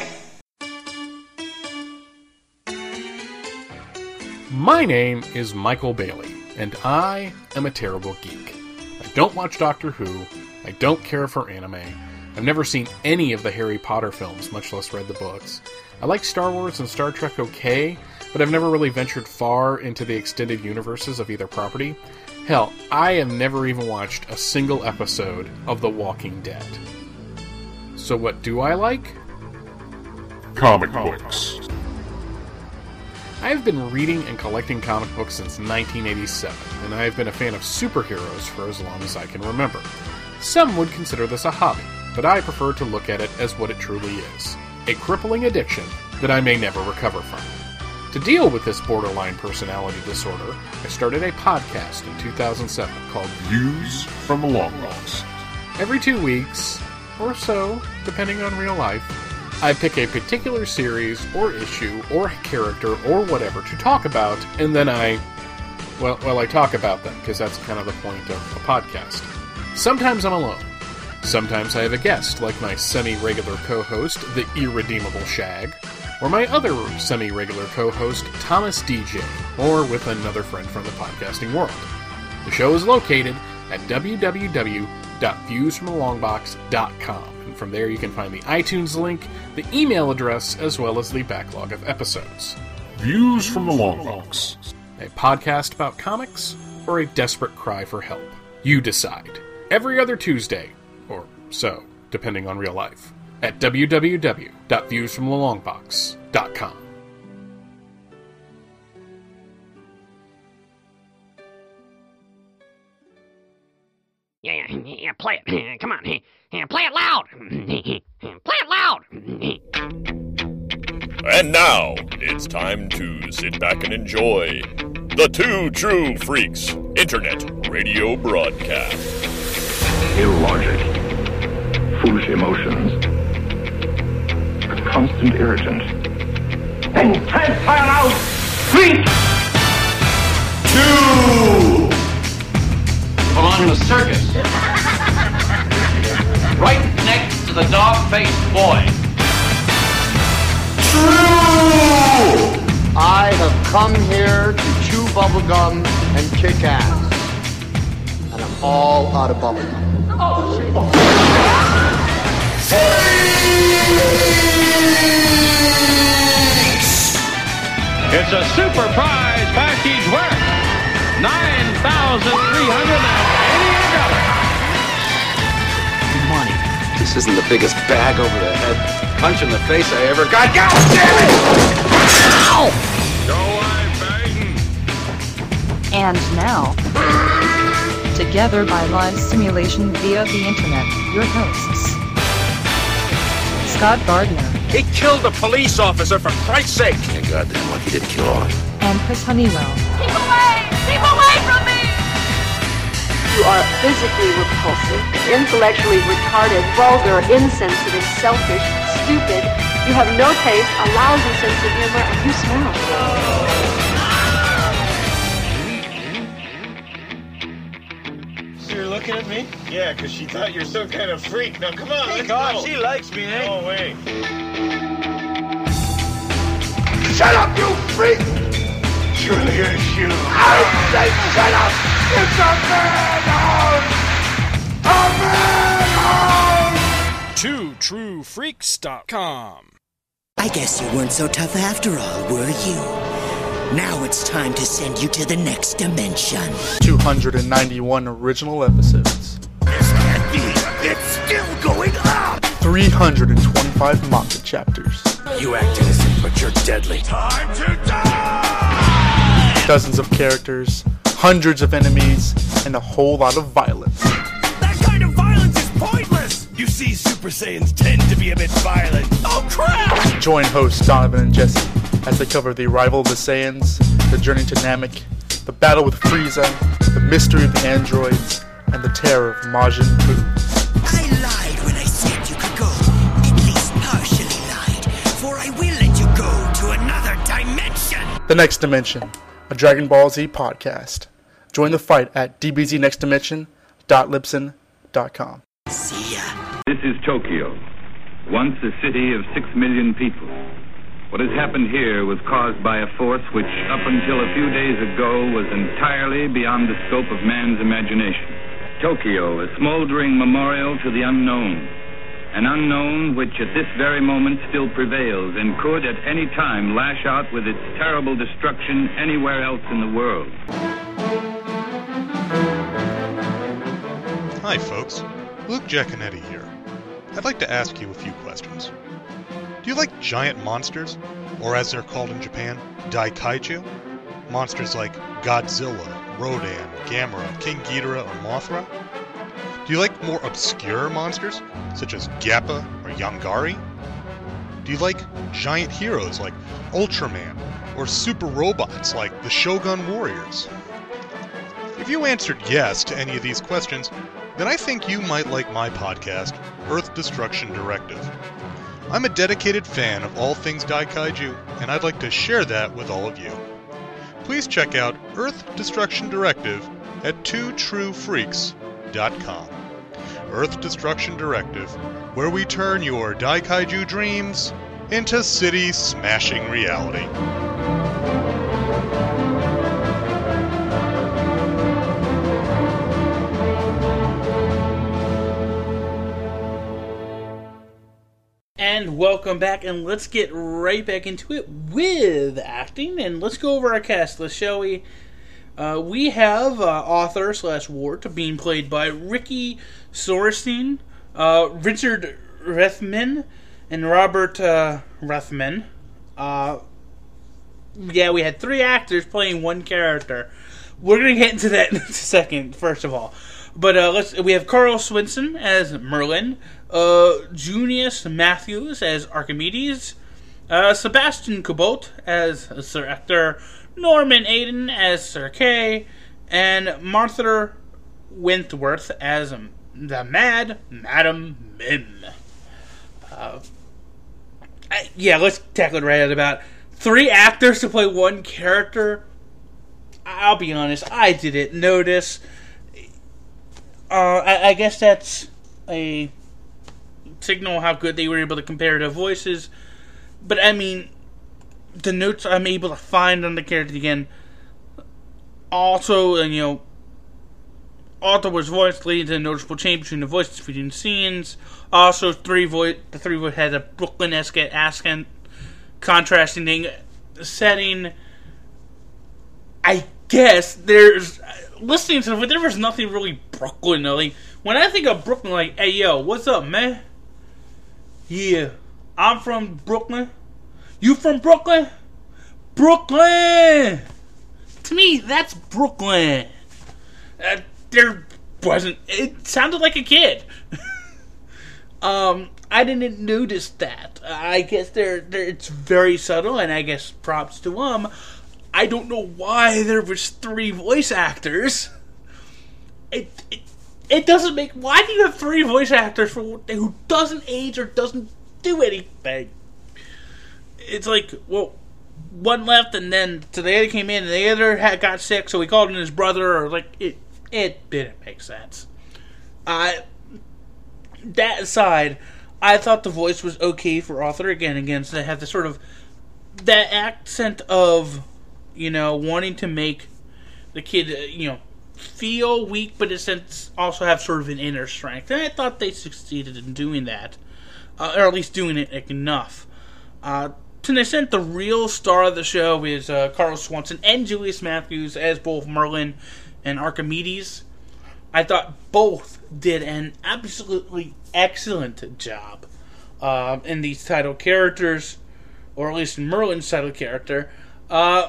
My name is Michael Bailey, and I am a terrible geek. I don't watch Doctor Who, I don't care for anime, I've never seen any of the Harry Potter films, much less read the books. I like Star Wars and Star Trek okay, but I've never really ventured far into the extended universes of either property. Hell, I have never even watched a single episode of The Walking Dead. So what do I like? Comic books. I've been reading and collecting comic books since nineteen eighty-seven, and I have been a fan of superheroes for as long as I can remember. Some would consider this a hobby, but I prefer to look at it as what it truly is, a crippling addiction that I may never recover from. To deal with this borderline personality disorder, I started a podcast in two thousand seven called Views from the Long Box. Every two weeks, or so, depending on real life, I pick a particular series, or issue, or character, or whatever to talk about, and then I, well, well, I talk about them, because that's kind of the point of a podcast. Sometimes I'm alone. Sometimes I have a guest, like my semi-regular co-host, the Irredeemable Shag, or my other semi-regular co-host, Thomas D J, or with another friend from the podcasting world. The show is located at w w w dot views from the long box dot com, and from there you can find the iTunes link, the email address, as well as the backlog of episodes. Views from the Long Box. A podcast about comics, or a desperate cry for help? You decide. Every other Tuesday, or so, depending on real life, at w w w dot views from the long box dot com. Yeah, yeah, yeah, play it. Come on. Yeah, play it loud. Play it loud. And now, it's time to sit back and enjoy the Two True Freaks Internet Radio Broadcast. Illogic, foolish emotions, a constant irritant. And transpire out, freak! Two! Belong in a circus. Right next to the dog-faced boy. True! I have come here to chew bubblegum and kick ass. And I'm all out of bubblegum. Oh, it's a super prize package worth nine thousand three hundred eighty-eight dollars. Money. This isn't the biggest bag over the head punch in the face I ever got. God damn it! Ow! Go on, And now, together by live simulation via the internet, your hosts, Scott Gardner. He killed a police officer, for Christ's sake! Yeah, goddamn lucky didn't kill on. And Chris Honeywell. Keep away! Keep away from me! You are physically repulsive, intellectually retarded, vulgar, insensitive, selfish, stupid. You have no taste, a lousy sense of humor, and you smell. You're looking at me? Yeah, because she thought you're some kind of freak. Now, come on, Hey, let's God, go. she likes me, eh? No way. Shut up, you freak! Surely it's you. I say shut up! It's a madhouse! A madhouse! two true freaks dot com. I guess you weren't so tough after all, were you? Now it's time to send you to the next dimension. two hundred ninety-one original episodes. This can't be. It's still going up! three hundred twenty-five manga chapters. You act innocent, but you're deadly. Time to die! Dozens of characters, hundreds of enemies, and a whole lot of violence. That kind of violence is pointless! You see, Super Saiyans tend to be a bit violent. Oh, crap! Join hosts Donovan and Jesse as they cover the arrival of the Saiyans, the journey to Namek, the battle with Frieza, the mystery of the androids, and the terror of Majin Buu. I lied when I said you could go. At least partially lied, for I will let you go to another dimension. The Next Dimension, a Dragon Ball Z podcast. Join the fight at d b z next dimension dot libsyn dot com. See ya. This is Tokyo, once a city of six million people. What has happened here was caused by a force which, up until a few days ago, was entirely beyond the scope of man's imagination. Tokyo, a smoldering memorial to the unknown. an unknown which at this very moment still prevails and could at any time lash out with its terrible destruction anywhere else in the world. Hi folks, Luke Giaconetti here. I'd like to ask you a few questions. Do you like giant monsters, or as they're called in Japan, Daikaiju? Monsters like Godzilla, Rodan, Gamera, King Ghidorah, or Mothra? Do you like more obscure monsters, such as Gappa or Yongari? Do you like giant heroes like Ultraman, or super robots like the Shogun Warriors? If you answered yes to any of these questions, then I think you might like my podcast, Earth Destruction Directive. I'm a dedicated fan of all things Daikaiju, and I'd like to share that with all of you. Please check out Earth Destruction Directive at two true freaks dot com. Earth Destruction Directive, where we turn your Daikaiju dreams into city-smashing reality. And welcome back, and let's get right back into it with acting, and let's go over our cast list, shall we? Uh, we have uh, author slash Wart being played by Ricky Sorenstein, uh, Richard Rethman, and Robert uh, Rethman. Uh, yeah, we had three actors playing one character. We're gonna get into that in a second, first of all. But uh, let's. We have Carl Swinson as Merlin, uh, Junius Matthews as Archimedes, uh, Sebastian Kubot as Sir Ector, Norman Aiden as Sir Kay, and Martha Wentworth as um, the Mad Madam Mim. Uh, I, yeah, let's tackle it right out about three actors to play one character. I'll be honest, I didn't notice. Uh, I, I guess that's a signal how good they were able to compare their voices. But I mean, the notes I'm able to find on the character again. Also, you know, Ottawa's voice leads to a noticeable change between the voices between scenes. Also, three voice the three voice has a Brooklyn-esque accent, contrasting the setting. I guess there's listening to it, there was nothing really Brooklyn. Like when I think of Brooklyn, like, hey yo, what's up, man? Yeah, I'm from Brooklyn. You from Brooklyn? Brooklyn! To me, that's Brooklyn. Uh, there wasn't... It sounded like a kid. um, I didn't notice that. I guess they're, they're, it's very subtle, and I guess props to them. I don't know why there was three voice actors. It, it, it doesn't make... Why do you have three voice actors for who doesn't age or doesn't do anything? It's like, well, one left, and then so the other came in, and the other had got sick, so he called in his brother. Or like it, it didn't make sense. Uh, that aside, I thought the voice was okay for Arthur again. Again, so they have the sort of that accent of, you know, wanting to make the kid, uh, you know, feel weak, but in a sense also have sort of an inner strength. And I thought they succeeded in doing that, uh, or at least doing it enough. Uh, To an extent, the real star of the show is uh, Carl Swanson and Julius Matthews as both Merlin and Archimedes. I thought both did an absolutely excellent job uh, in these title characters, or at least in Merlin's title character. Uh,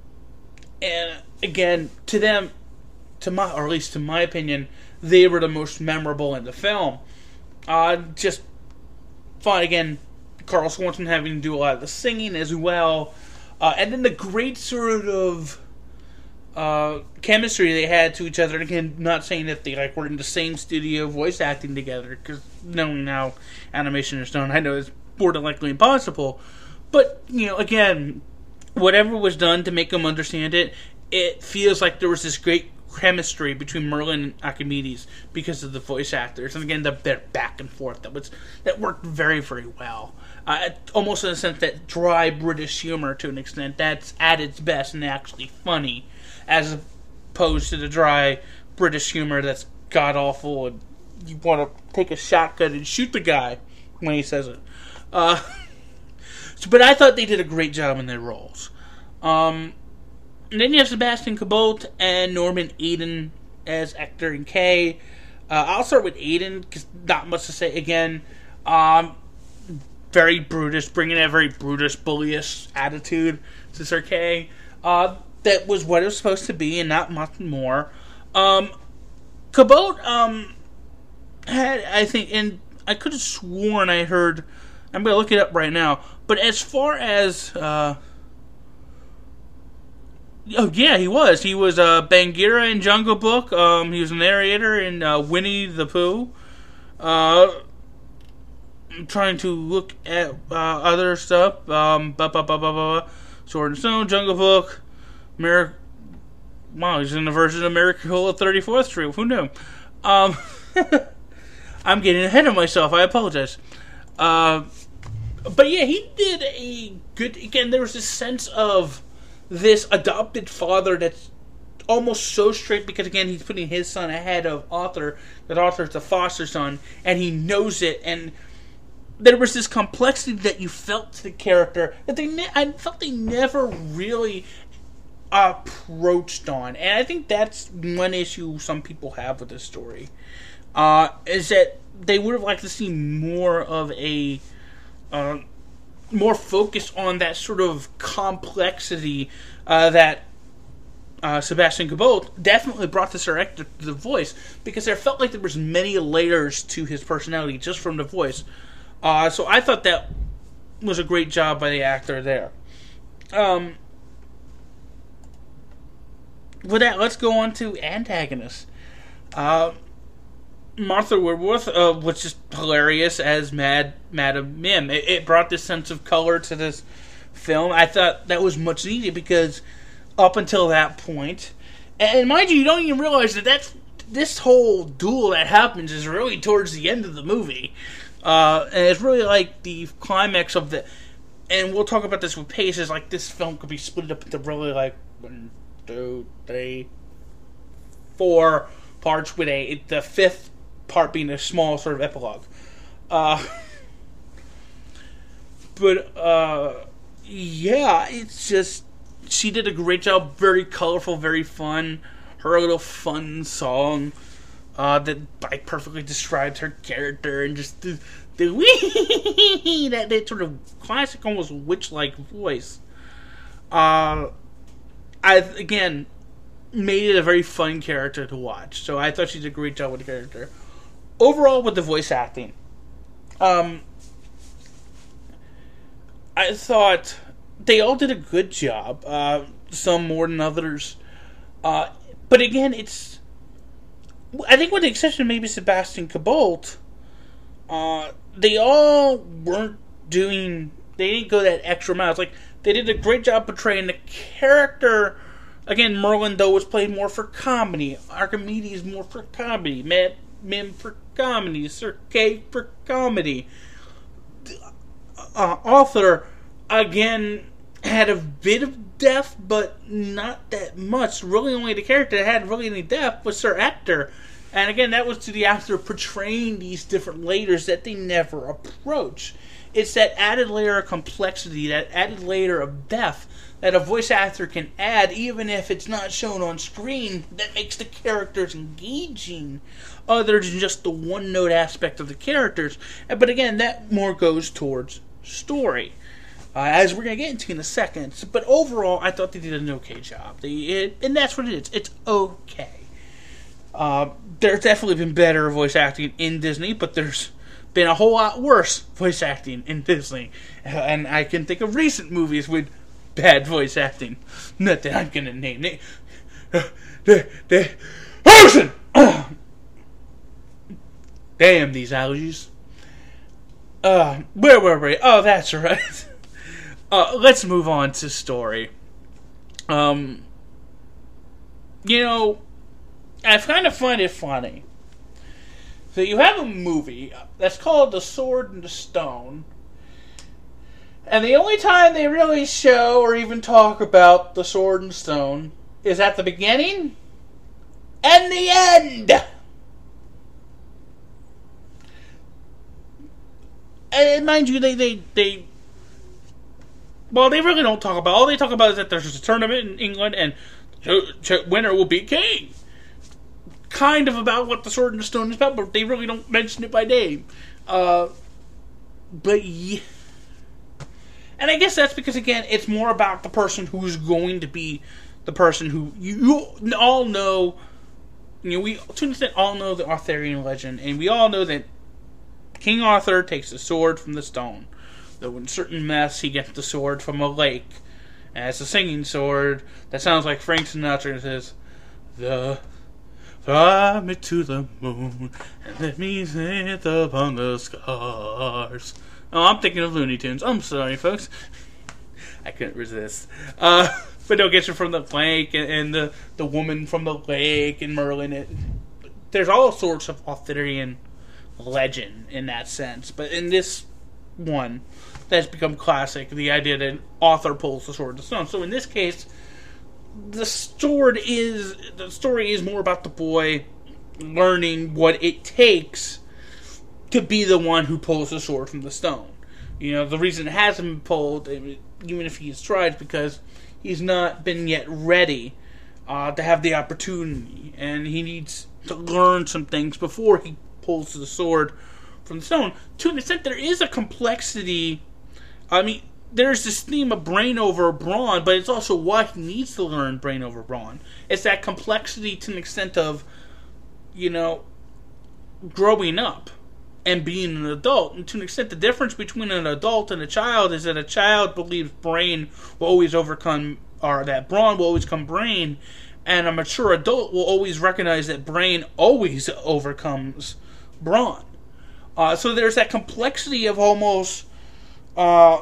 and again, to them, to my, or at least to my opinion, they were the most memorable in the film. Uh, just fun again. Carl Swanson having to do a lot of the singing as well. Uh, and then the great sort of uh, chemistry they had to each other. And again, not saying that they like were in the same studio voice acting together, because knowing how animation is done, I know it's more than likely impossible. But, you know, again, whatever was done to make them understand it, it feels like there was this great chemistry between Merlin and Archimedes because of the voice actors. And again, the, their back and forth, that was that worked very, very well. Uh, almost in a sense that dry British humor, to an extent, that's at its best and actually funny, as opposed to the dry British humor that's god-awful and you want to take a shotgun and shoot the guy. when he says it. Uh, so, but I thought they did a great job in their roles. Um, and then you have Sebastian Cabot and Norman Aiden as Ector and Kay. Uh, I'll start with Aiden, because not much to say. Again, um, very brutish, bringing a very brutish, bullyish attitude to Sir Kay. Uh, that was what it was supposed to be, and not much more. Um, Cabot um, had, I think, and I could have sworn I heard, I'm going to look it up right now, but as far as, uh, oh yeah, he was. He was uh, Bagheera in Jungle Book. Um, he was a narrator in uh, Winnie the Pooh. Uh, I'm trying to look at uh, other stuff. Um, ba ba ba ba ba. Sword and Stone, Jungle Book, Mir- Wow, he's in the version of Miracle of thirty-fourth Street. Who knew? Um, I'm getting ahead of myself. I apologize. Uh, but yeah, he did a good... Again, there was this sense of this adopted father that's almost so strict because, again, he's putting his son ahead of Arthur. That Arthur's the foster son, and he knows it. And there was this complexity that you felt to the character that they ne- I felt they never really approached on. And I think that's one issue some people have with this story. Uh, is that they would have liked to see more of a... Uh, more focused on that sort of complexity uh, that uh, Sebastian Cabot definitely brought to Sir Ector to the voice, because there felt like there was many layers to his personality just from the voice. Uh, so I thought that was a great job by the actor there. Um, with that, let's go on to antagonists. Uh, Martha Woodworth uh, was just hilarious as Mad Madam Mim. It, it brought this sense of color to this film. I thought that was much needed because up until that point, and, and mind you, you don't even realize that that's, this whole duel that happens is really towards the end of the movie. Uh, and it's really like the climax of the... And we'll talk about this with pace, is like this film could be split up into really like one, two, three, four parts with a the fifth part being a small sort of epilogue. Uh, but, uh, yeah, it's just, she did a great job, very colorful, very fun. Her little fun song, uh, that like perfectly describes her character, and just the, the wee, that, that sort of classic, almost witch-like voice. Uh, I, again, made it a very fun character to watch, so I thought she did a great job with the character. Overall, with the voice acting, um, I thought they all did a good job. Uh, some more than others. Uh, but again, it's... I think with the exception of maybe Sebastian Cabot, uh, they all weren't doing... They didn't go that extra mile. It's like, they did a great job portraying the character. Again, Merlin, though, was played more for comedy. Archimedes more for comedy. Mad Mim for comedy, Sir Kay for comedy. Uh, Arthur, again, had a bit of depth, but not that much. Really, only the character that had really any depth was Sir Ector. And again, that was to the actor portraying these different layers that they never approach. It's that added layer of complexity, that added layer of depth that a voice actor can add, even if it's not shown on screen, that makes the characters engaging, other than just the one-note aspect of the characters. But again, that more goes towards story, uh, as we're going to get into in a second. But overall, I thought they did an okay job. They, it, and that's what it is. It's okay. Uh, there's definitely been better voice acting in Disney, but there's been a whole lot worse voice acting in Disney. And I can think of recent movies with bad voice acting. Not that I'm going to name it. The, the, Ocean! Damn these allergies. Uh, where were we? Oh, that's right. Uh, let's move on to story. Um, you know, I kind of find it funny. So you have a movie that's called The Sword and the Stone, and the only time they really show or even talk about the Sword and Stone is at the beginning and the end. and mind you, they, they, they, well, they really don't talk about, all they talk about is that there's a tournament in England, and the winner will be king. Kind of about what the Sword in the Stone is about, but they really don't mention it by name. Uh, but yeah. And I guess that's because, again, it's more about the person who's going to be the person who you, you all know. You know, we to an extent all know the Arthurian legend, and we all know that King Arthur takes the sword from the stone. Though in certain myths, he gets the sword from a lake, and it's a singing sword that sounds like Frank Sinatra and says, "The fly me to the moon and let me sit upon the scars." Oh, I'm thinking of Looney Tunes. I'm sorry, folks. I couldn't resist. Uh, but no, gets you from the lake, and, and the, the woman from the lake, and Merlin. It, there's all sorts of Arthurian legend in that sense. But in this one, that's become classic, the idea that an author pulls the sword to stone. So in this case, the sword is, the story is more about the boy learning what it takes to be the one who pulls the sword from the stone. You know, the reason it hasn't been pulled, even if he's tried, is because he's not been yet ready uh, to have the opportunity, and he needs to learn some things before he pulls the sword from the stone. To an extent, there is a complexity. I mean, there's this theme of brain over brawn, but it's also why he needs to learn brain over brawn. It's that complexity to an extent of, you know, growing up and being an adult. And to an extent, the difference between an adult and a child is that a child believes brain will always overcome, or that brawn will always come brain, and a mature adult will always recognize that brain always overcomes brawn. Uh, so there's that complexity of almost uh,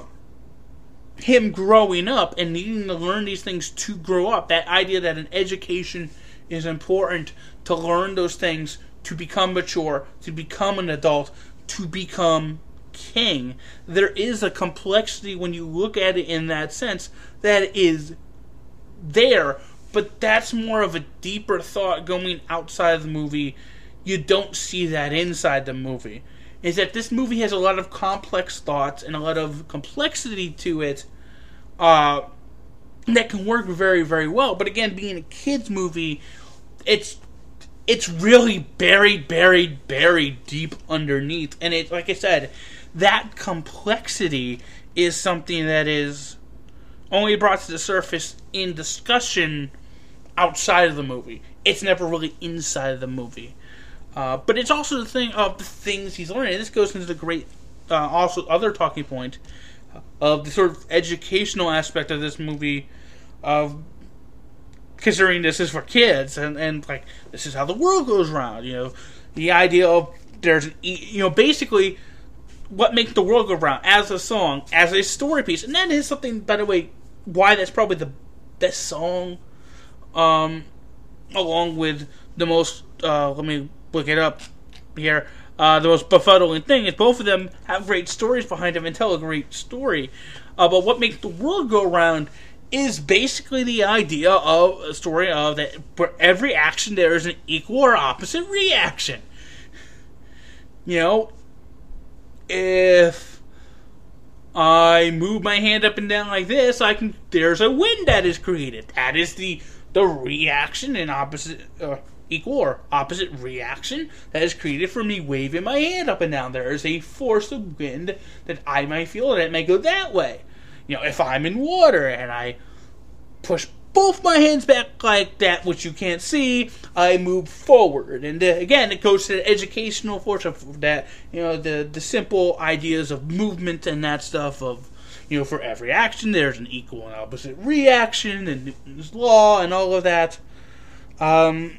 him growing up and needing to learn these things to grow up. That idea that an education is important to learn those things, to become mature, to become an adult, to become king. There is a complexity when you look at it in that sense that is there, but that's more of a deeper thought going outside of the movie. You don't see that inside the movie. Is that this movie has a lot of complex thoughts and a lot of complexity to it uh, that can work very, very well. But again, being a kid's movie, it's It's really buried, buried, buried deep underneath. And it, like I said, that complexity is something that is only brought to the surface in discussion outside of the movie. It's never really inside of the movie. Uh, but it's also the thing of the things he's learning. This goes into the great, uh, also other talking point of the sort of educational aspect of this movie, of considering this is for kids, and, and like, this is how the world goes round, you know, the idea of there's an, you know, basically what makes the world go round as a song, as a story piece. And that is something, by the way, why that's probably the best song, um, along with the most, uh, let me look it up here, uh, the most befuddling thing is both of them have great stories behind them and tell a great story. Uh, but what makes the world go round is basically the idea of a story of that for every action there is an equal or opposite reaction. You know, if I move my hand up and down like this, I can. There's a wind that is created. That is the the reaction and opposite, uh, equal or opposite reaction that is created from me waving my hand up and down. There is a force of wind that I might feel, and it may go that way. You know, if I'm in water and I push both my hands back like that, which you can't see, I move forward. And uh, again, it goes to the educational force of that, you know, the, the simple ideas of movement and that stuff of, you know, for every action there's an equal and opposite reaction, and Newton's law and all of that. Um,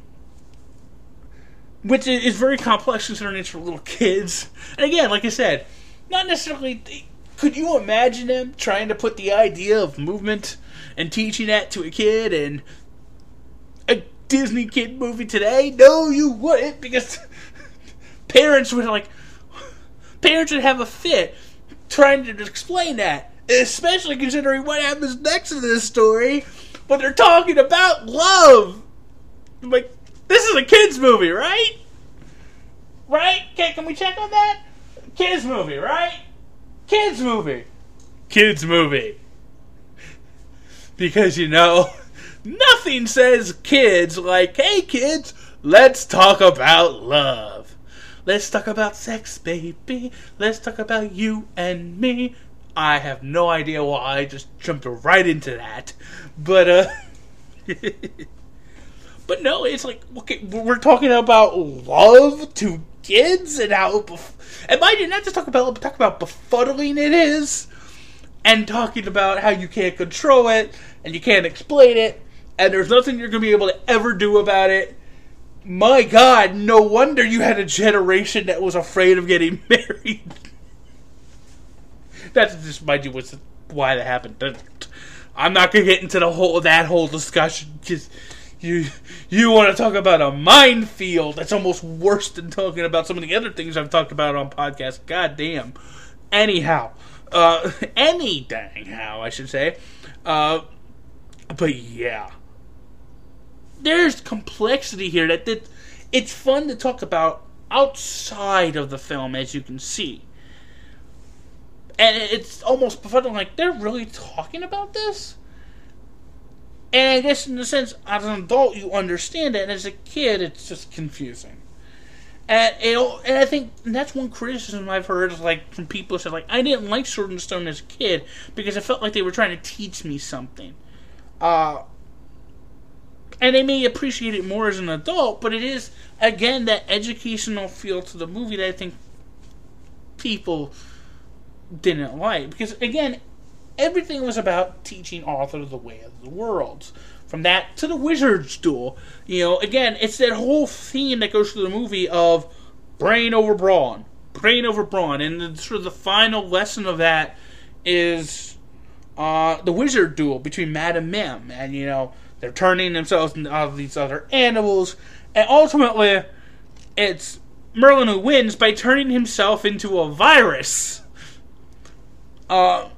which is very complex considering it's for little kids. And again, like I said, not necessarily... Could you imagine them trying to put the idea of movement and teaching that to a kid in a Disney kid movie today? No, you wouldn't, because parents would like parents would have a fit trying to explain that, especially considering what happens next in this story when they're talking about love. I'm like, this is a kids movie, right? Right? Okay, can we check on that? Kids movie, right? Kids movie. Kids movie. Because, you know, nothing says kids like, hey kids, let's talk about love. Let's talk about sex, baby. Let's talk about you and me. I have no idea why I just jumped right into that. But, uh... but no, it's like, okay, we're talking about love to kids and how... And mind you, not just talk about, but talk about befuddling it is. And talking about how you can't control it, and you can't explain it, and there's nothing you're going to be able to ever do about it. My God, no wonder you had a generation that was afraid of getting married. That's just, mind you, what's why that happened. I'm not going to get into the whole that whole discussion, because you, you want to talk about a minefield that's almost worse than talking about some of the other things I've talked about on podcasts. God damn. Anyhow. Uh, any dang how, I should say. Uh, but yeah. There's complexity here that, that it's fun to talk about outside of the film, as you can see. And it's almost befuddling, like, they're really talking about this? And I guess in a sense, as an adult, you understand it, and as a kid, it's just confusing. And you know, and I think and that's one criticism I've heard is like from people who said like I didn't like Sword and Stone as a kid because I felt like they were trying to teach me something, uh, and I may appreciate it more as an adult. But it is again that educational feel to the movie that I think people didn't like because again everything was about teaching Arthur the way of the worlds. From that to the Wizard's Duel, you know, again, it's that whole theme that goes through the movie of brain over brawn, brain over brawn, and the, sort of the final lesson of that is uh, the Wizard Duel between Matt and Mim, and you know, they're turning themselves into all these other animals, and ultimately, it's Merlin who wins by turning himself into a virus, uh,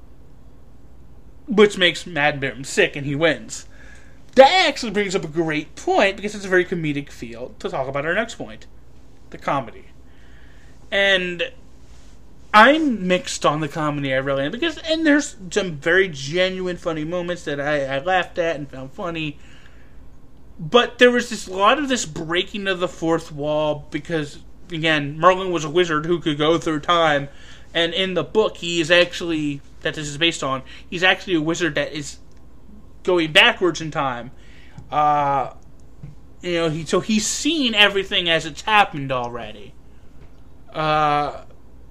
which makes Matt and Mim sick, and he wins. That actually brings up a great point because it's a very comedic field to talk about our next point, the comedy. And I'm mixed on the comedy, I really am, because and there's some very genuine funny moments that I, I laughed at and found funny. But there was this a lot of this breaking of the fourth wall because again, Merlin was a wizard who could go through time, and in the book he is actually that this is based on, he's actually a wizard that is going backwards in time. Uh, you know, he so he's seen everything as it's happened already. Uh,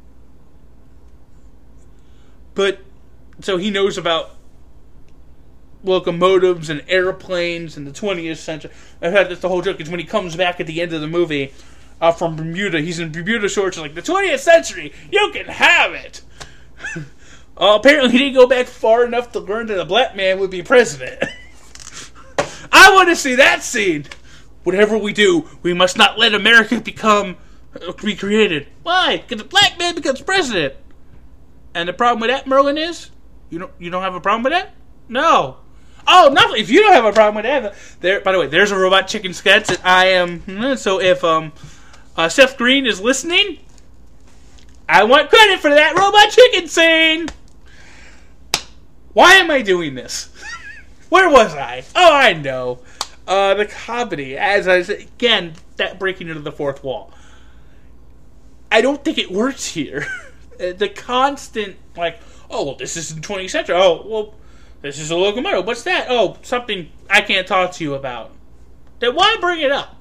but so he knows about locomotives and airplanes in the twentieth century. In fact, that's the whole joke. Is when he comes back at the end of the movie uh, from Bermuda, he's in Bermuda shorts, like the twentieth century. You can have it. Uh, apparently he didn't go back far enough to learn that a black man would be president. I want to see that scene. Whatever we do, we must not let America become uh, recreated. Why? Because a black man becomes president. And the problem with that, Merlin, is you don't you don't have a problem with that? No. Oh, nothing. If you don't have a problem with that, there. By the way, there's a robot chicken sketch that I am. So if um, uh, Seth Green is listening, I want credit for that robot chicken scene. Why am I doing this? Where was I? Oh, I know. Uh, the comedy, as I said, again, that breaking into the fourth wall. I don't think it works here. The constant, like, oh, well, this is the twentieth century. Oh, well, this is a locomotive. What's that? Oh, something I can't talk to you about. Then why bring it up?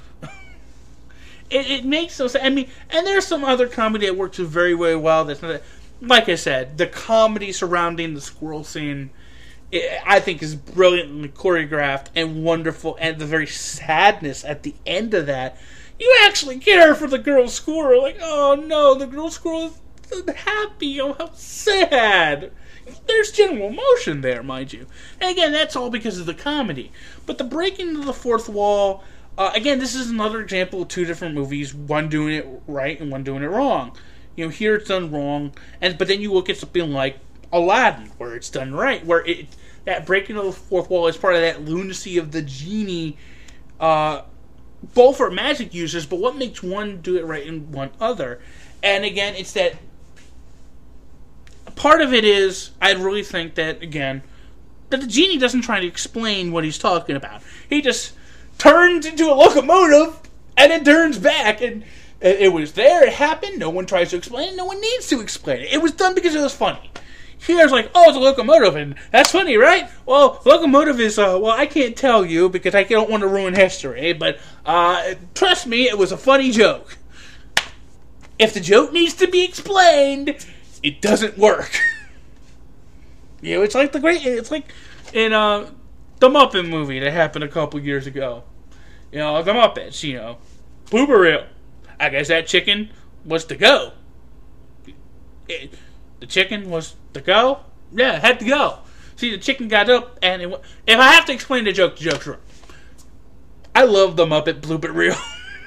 it, it makes no sense. I mean, and there's some other comedy that works very, very well. That's not, like I said, the comedy surrounding the squirrel scene, it, I think, is brilliantly choreographed and wonderful. And the very sadness at the end of that, you actually care for the girl squirrel. Like, oh no, the girl squirrel is happy. Oh, how sad. There's general emotion there, mind you. And again, that's all because of the comedy. But the breaking of the fourth wall, uh, again, this is another example of two different movies, one doing it right and one doing it wrong. You know, here it's done wrong, and but then you look at something like Aladdin, where it's done right, where it that breaking of the fourth wall is part of that lunacy of the genie, uh, both are magic users, but what makes one do it right and one other? And again, it's that part of it is, I really think that, again, that the genie doesn't try to explain what he's talking about. He just turns into a locomotive and then turns back, and it was there, it happened, no one tries to explain it, no one needs to explain it. It was done because it was funny. Here's like, oh, it's a locomotive, and that's funny, right? Well, locomotive is, uh, well, I can't tell you because I don't want to ruin history, but uh, trust me, it was a funny joke. If the joke needs to be explained, it doesn't work. You know, it's like the great, it's like in uh, the Muppet movie that happened a couple years ago. You know, the Muppets, you know, blooper reel. I guess that chicken was to go. It, the chicken was to go? Yeah, it had to go. See, the chicken got up, and it, if I have to explain the joke, the joke's wrong. I love the Muppet blooper reel.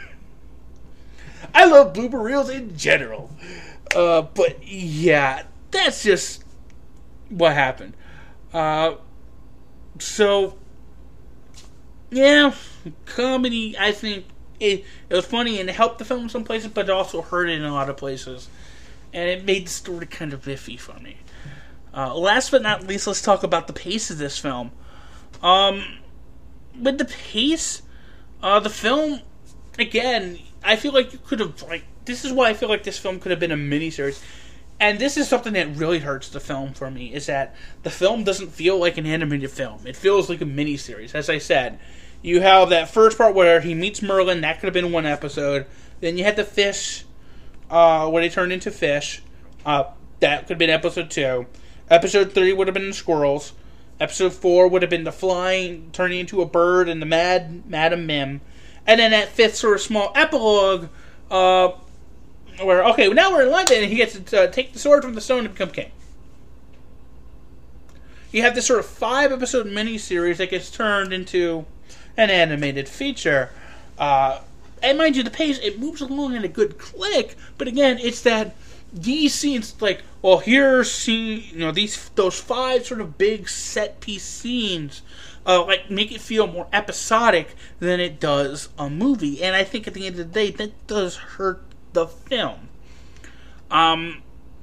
I love blooper reels in general. Uh, but, yeah, that's just what happened. Uh, so, yeah, comedy, I think, it, it was funny and it helped the film in some places, but it also hurt it in a lot of places. And it made the story kind of iffy for me. Uh, last but not least, let's talk about the pace of this film. Um, with the pace, uh, the film, again, I feel like you could have, like, this is why I feel like this film could have been a miniseries. And this is something that really hurts the film for me, is that the film doesn't feel like an animated film. It feels like a miniseries. As I said, you have that first part where he meets Merlin, that could have been one episode. Then you had the fish, uh, where they turned into fish. Uh, that could have been episode two. Episode three would have been the squirrels. Episode four would have been the flying, turning into a bird, and the mad Madam Mim. And then that fifth sort of small epilogue, uh, where, okay, well, now we're in London, and he gets to uh, take the sword from the stone and become king. You have this sort of five-episode miniseries that gets turned into an animated feature. Uh, and mind you, the pace, it moves along in a good click, but again, it's that these scenes, like, well, here's, see, you know, these, those five sort of big set-piece scenes, Uh, like, make it feel more episodic than it does a movie. And I think at the end of the day, that does hurt the film. Um,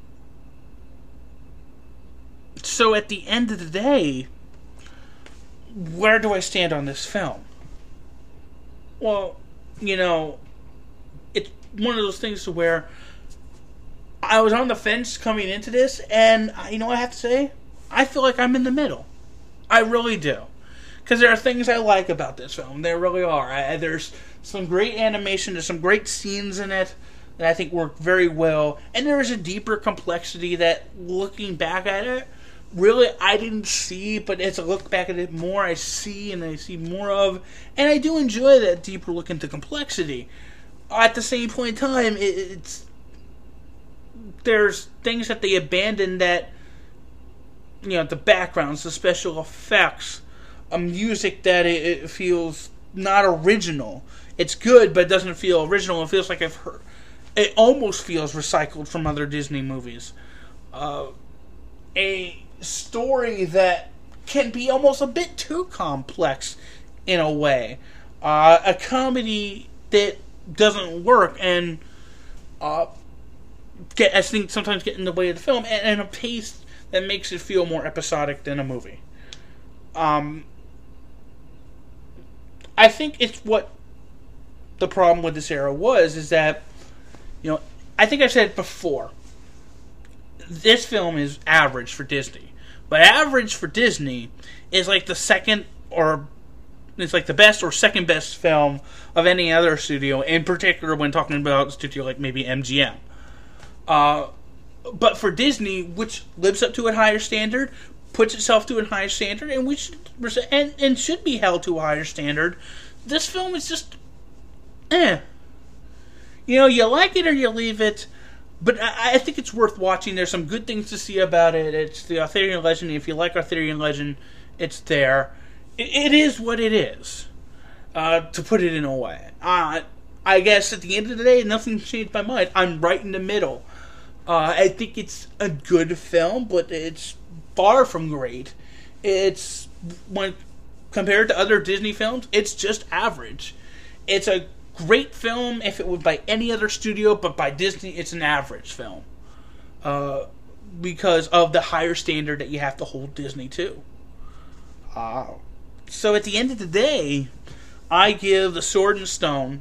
so at the end of the day, where do I stand on this film? Well, you know, it's one of those things to where I was on the fence coming into this, and, you know what I have to say? I feel like I'm in the middle. I really do. Because there are things I like about this film. There really are. I, there's some great animation. There's some great scenes in it that I think work very well. And there is a deeper complexity that, looking back at it, really I didn't see. But as I look back at it more, I see and I see more of. And I do enjoy that deeper look into complexity. At the same point in time, it, it's there's things that they abandoned that, you know, the backgrounds, the special effects, a music that it, it feels not original. It's good, but it doesn't feel original. It feels like I've heard. It almost feels recycled from other Disney movies. Uh, a story that can be almost a bit too complex in a way. Uh, a comedy that doesn't work and uh, get I think sometimes get in the way of the film, and, and a pace that makes it feel more episodic than a movie. Um. I think it's what the problem with this era was, is that, you know, I think I've said it before, this film is average for Disney. But average for Disney is like the second, or it's like the best or second best film of any other studio, in particular when talking about a studio like maybe M G M. Uh, but for Disney, which lives up to a higher standard, puts itself to a higher standard, and we should and, and should be held to a higher standard. This film is just, eh. You know, you like it or you leave it, but I, I think it's worth watching. There's some good things to see about it. It's the Arthurian legend. If you like Arthurian legend, it's there. It, it is what it is, uh, to put it in a way. Uh, I guess at the end of the day, nothing's changed my mind. I'm right in the middle. Uh, I think it's a good film, but it's far from great. It's, when compared to other Disney films, it's just average. It's a great film if it was by any other studio, but by Disney, it's an average film. Uh, because of the higher standard that you have to hold Disney to. Uh, so at the end of the day, I give The Sword and Stone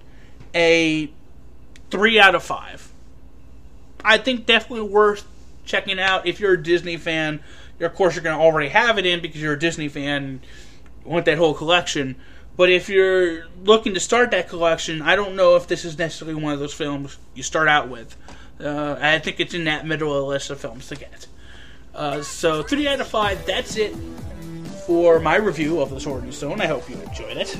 a three out of five. I think definitely worth checking out if you're a Disney fan. Of course, you're going to already have it in because you're a Disney fan. You want that whole collection. But if you're looking to start that collection, I don't know if this is necessarily one of those films you start out with. Uh, I think it's in that middle of the list of films to get. Uh, so, three out of five, that's it for my review of The Sword and Stone. I hope you enjoyed it.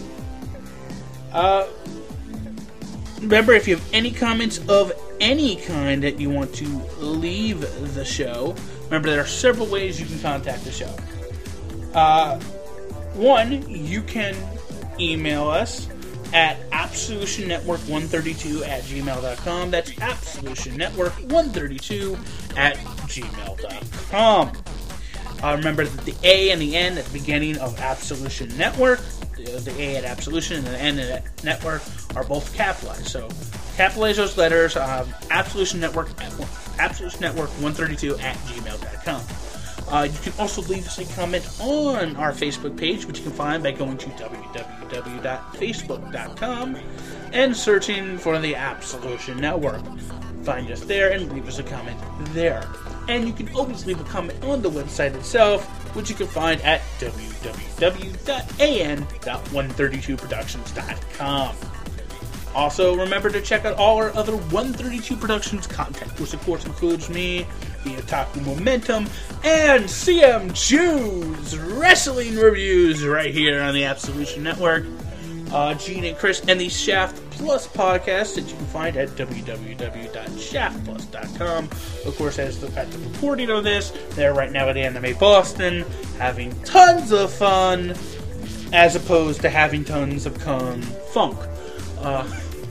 Uh, remember, if you have any comments of any kind that you want to leave the show, remember there are several ways you can contact the show. Uh, one, you can email us at absolution network one thirty-two at gmail dot com. That's absolution network one thirty-two at gmail dot com. Uh, remember that the A and the N at the beginning of Absolution Network, the, the A at Absolution and the N at Network, are both capitalized. So capitalize those letters. Um, Absolution Network, Absolution Network one thirty-two at gmail dot com. Uh, you can also leave us a comment on our Facebook page, which you can find by going to w w w dot facebook dot com and searching for the Absolution Network. Find us there and leave us a comment there. And you can always leave a comment on the website itself, which you can find at w w w dot a n dot one thirty-two productions dot com. Also, remember to check out all our other one thirty-two Productions content, which of course includes me, the Otaku Momentum, and C M Jew's wrestling reviews right here on the Absolution Network. Uh, Gene and Chris and the Shaft Plus podcast that you can find at w w w dot shaft plus dot com. Of course, as the, at the recording of this, they're right now at Anime Boston, having tons of fun, as opposed to having tons of con funk. Uh,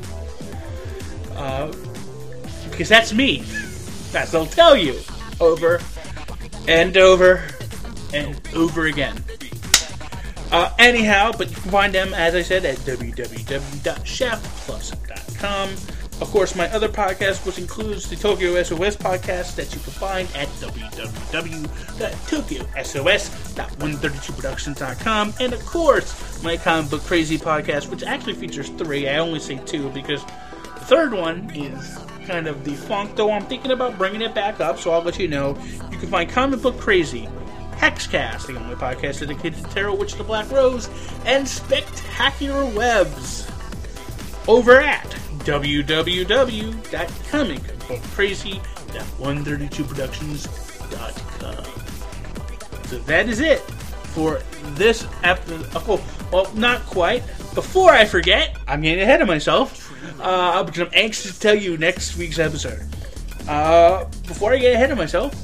uh, because that's me. That's what I'll tell you. Over and over and over again. Uh, anyhow, but you can find them, as I said, at w w w dot shaft plus dot com. Of course, my other podcast, which includes the Tokyo S O S podcast, that you can find at w w w dot tokyo s o s dot one thirty-two productions dot com. And of course, my Comic Book Crazy podcast, which actually features three. I only say two because the third one is kind of defunct, though I'm thinking about bringing it back up, so I'll let you know. You can find Comic Book Crazy, Hexcast, the only podcast dedicated to Tarot, Witch of the Black Rose, and Spectacular Webs over at w w w dot comic book crazy dot one thirty-two productions dot com. So that is it for this episode. Oh, well, not quite. Before I forget, I'm getting ahead of myself, uh, because I'm anxious to tell you next week's episode. Uh, before I get ahead of myself,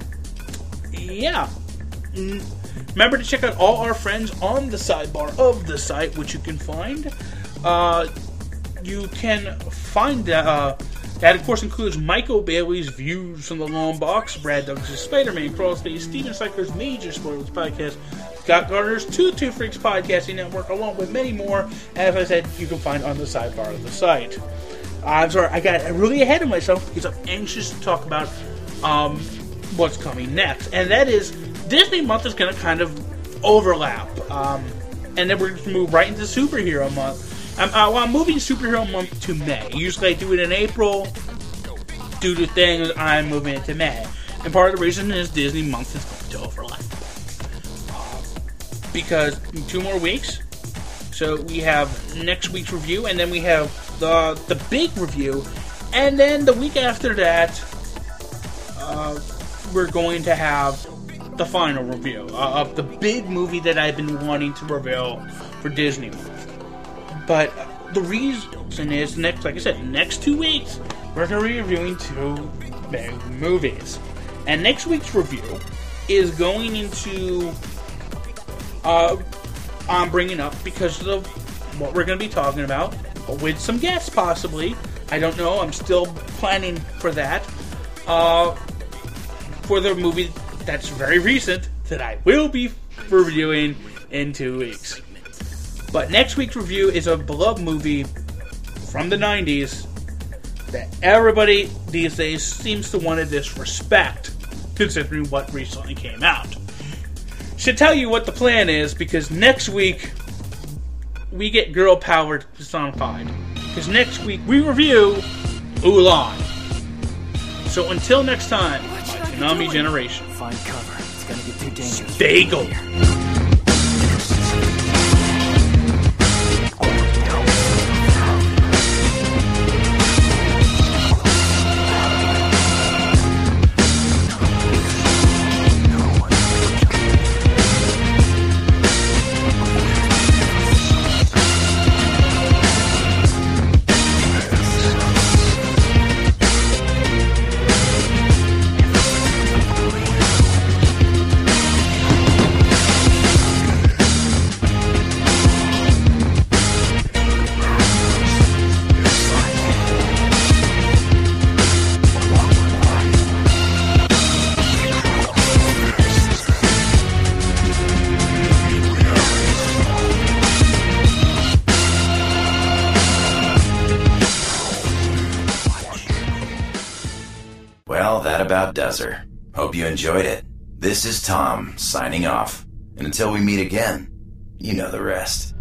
yeah. Remember to check out all our friends on the sidebar of the site, which you can find. Uh, you can find uh, that, of course, includes Michael Bailey's Views from the Long Box, Brad Douglas' Spider-Man Crawl Space, Steven Cycler's Major Spoilers Podcast, Scott Gardner's Two Two Freaks Podcasting Network, along with many more, as I said, you can find on the sidebar of the site. I'm sorry, I got really ahead of myself because I'm anxious to talk about um, what's coming next, and that is Disney Month is going to kind of overlap, um, and then we're going to move right into Superhero Month. I'm, uh, well, I'm moving Superhero Month to May. Usually I do it in April. Due to things, I'm moving it to May. And part of the reason is Disney Month is going to overlap. Uh, because in two more weeks, so we have next week's review, and then we have the, the big review, and then the week after that, uh, we're going to have the final review uh, of the big movie that I've been wanting to reveal for Disney Month. But the reason is, next, like I said, next two weeks, we're going to be reviewing two big movies. And next week's review is going into, uh, I'm bringing up because of what we're going to be talking about, with some guests possibly. I don't know, I'm still planning for that. Uh, for the movie that's very recent, that I will be reviewing in two weeks. But next week's review is a beloved movie from the nineties that everybody these days seems to want to disrespect. considering what recently came out. Should tell you what the plan is, because next week we get girl power personified. Because next week we review Ulan. So until next time, my Konami generation. Find cover. It's gonna get too dangerous. Stay gold. Well, that about does her. Hope you enjoyed it. This is Tom, signing off. And until we meet again, you know the rest.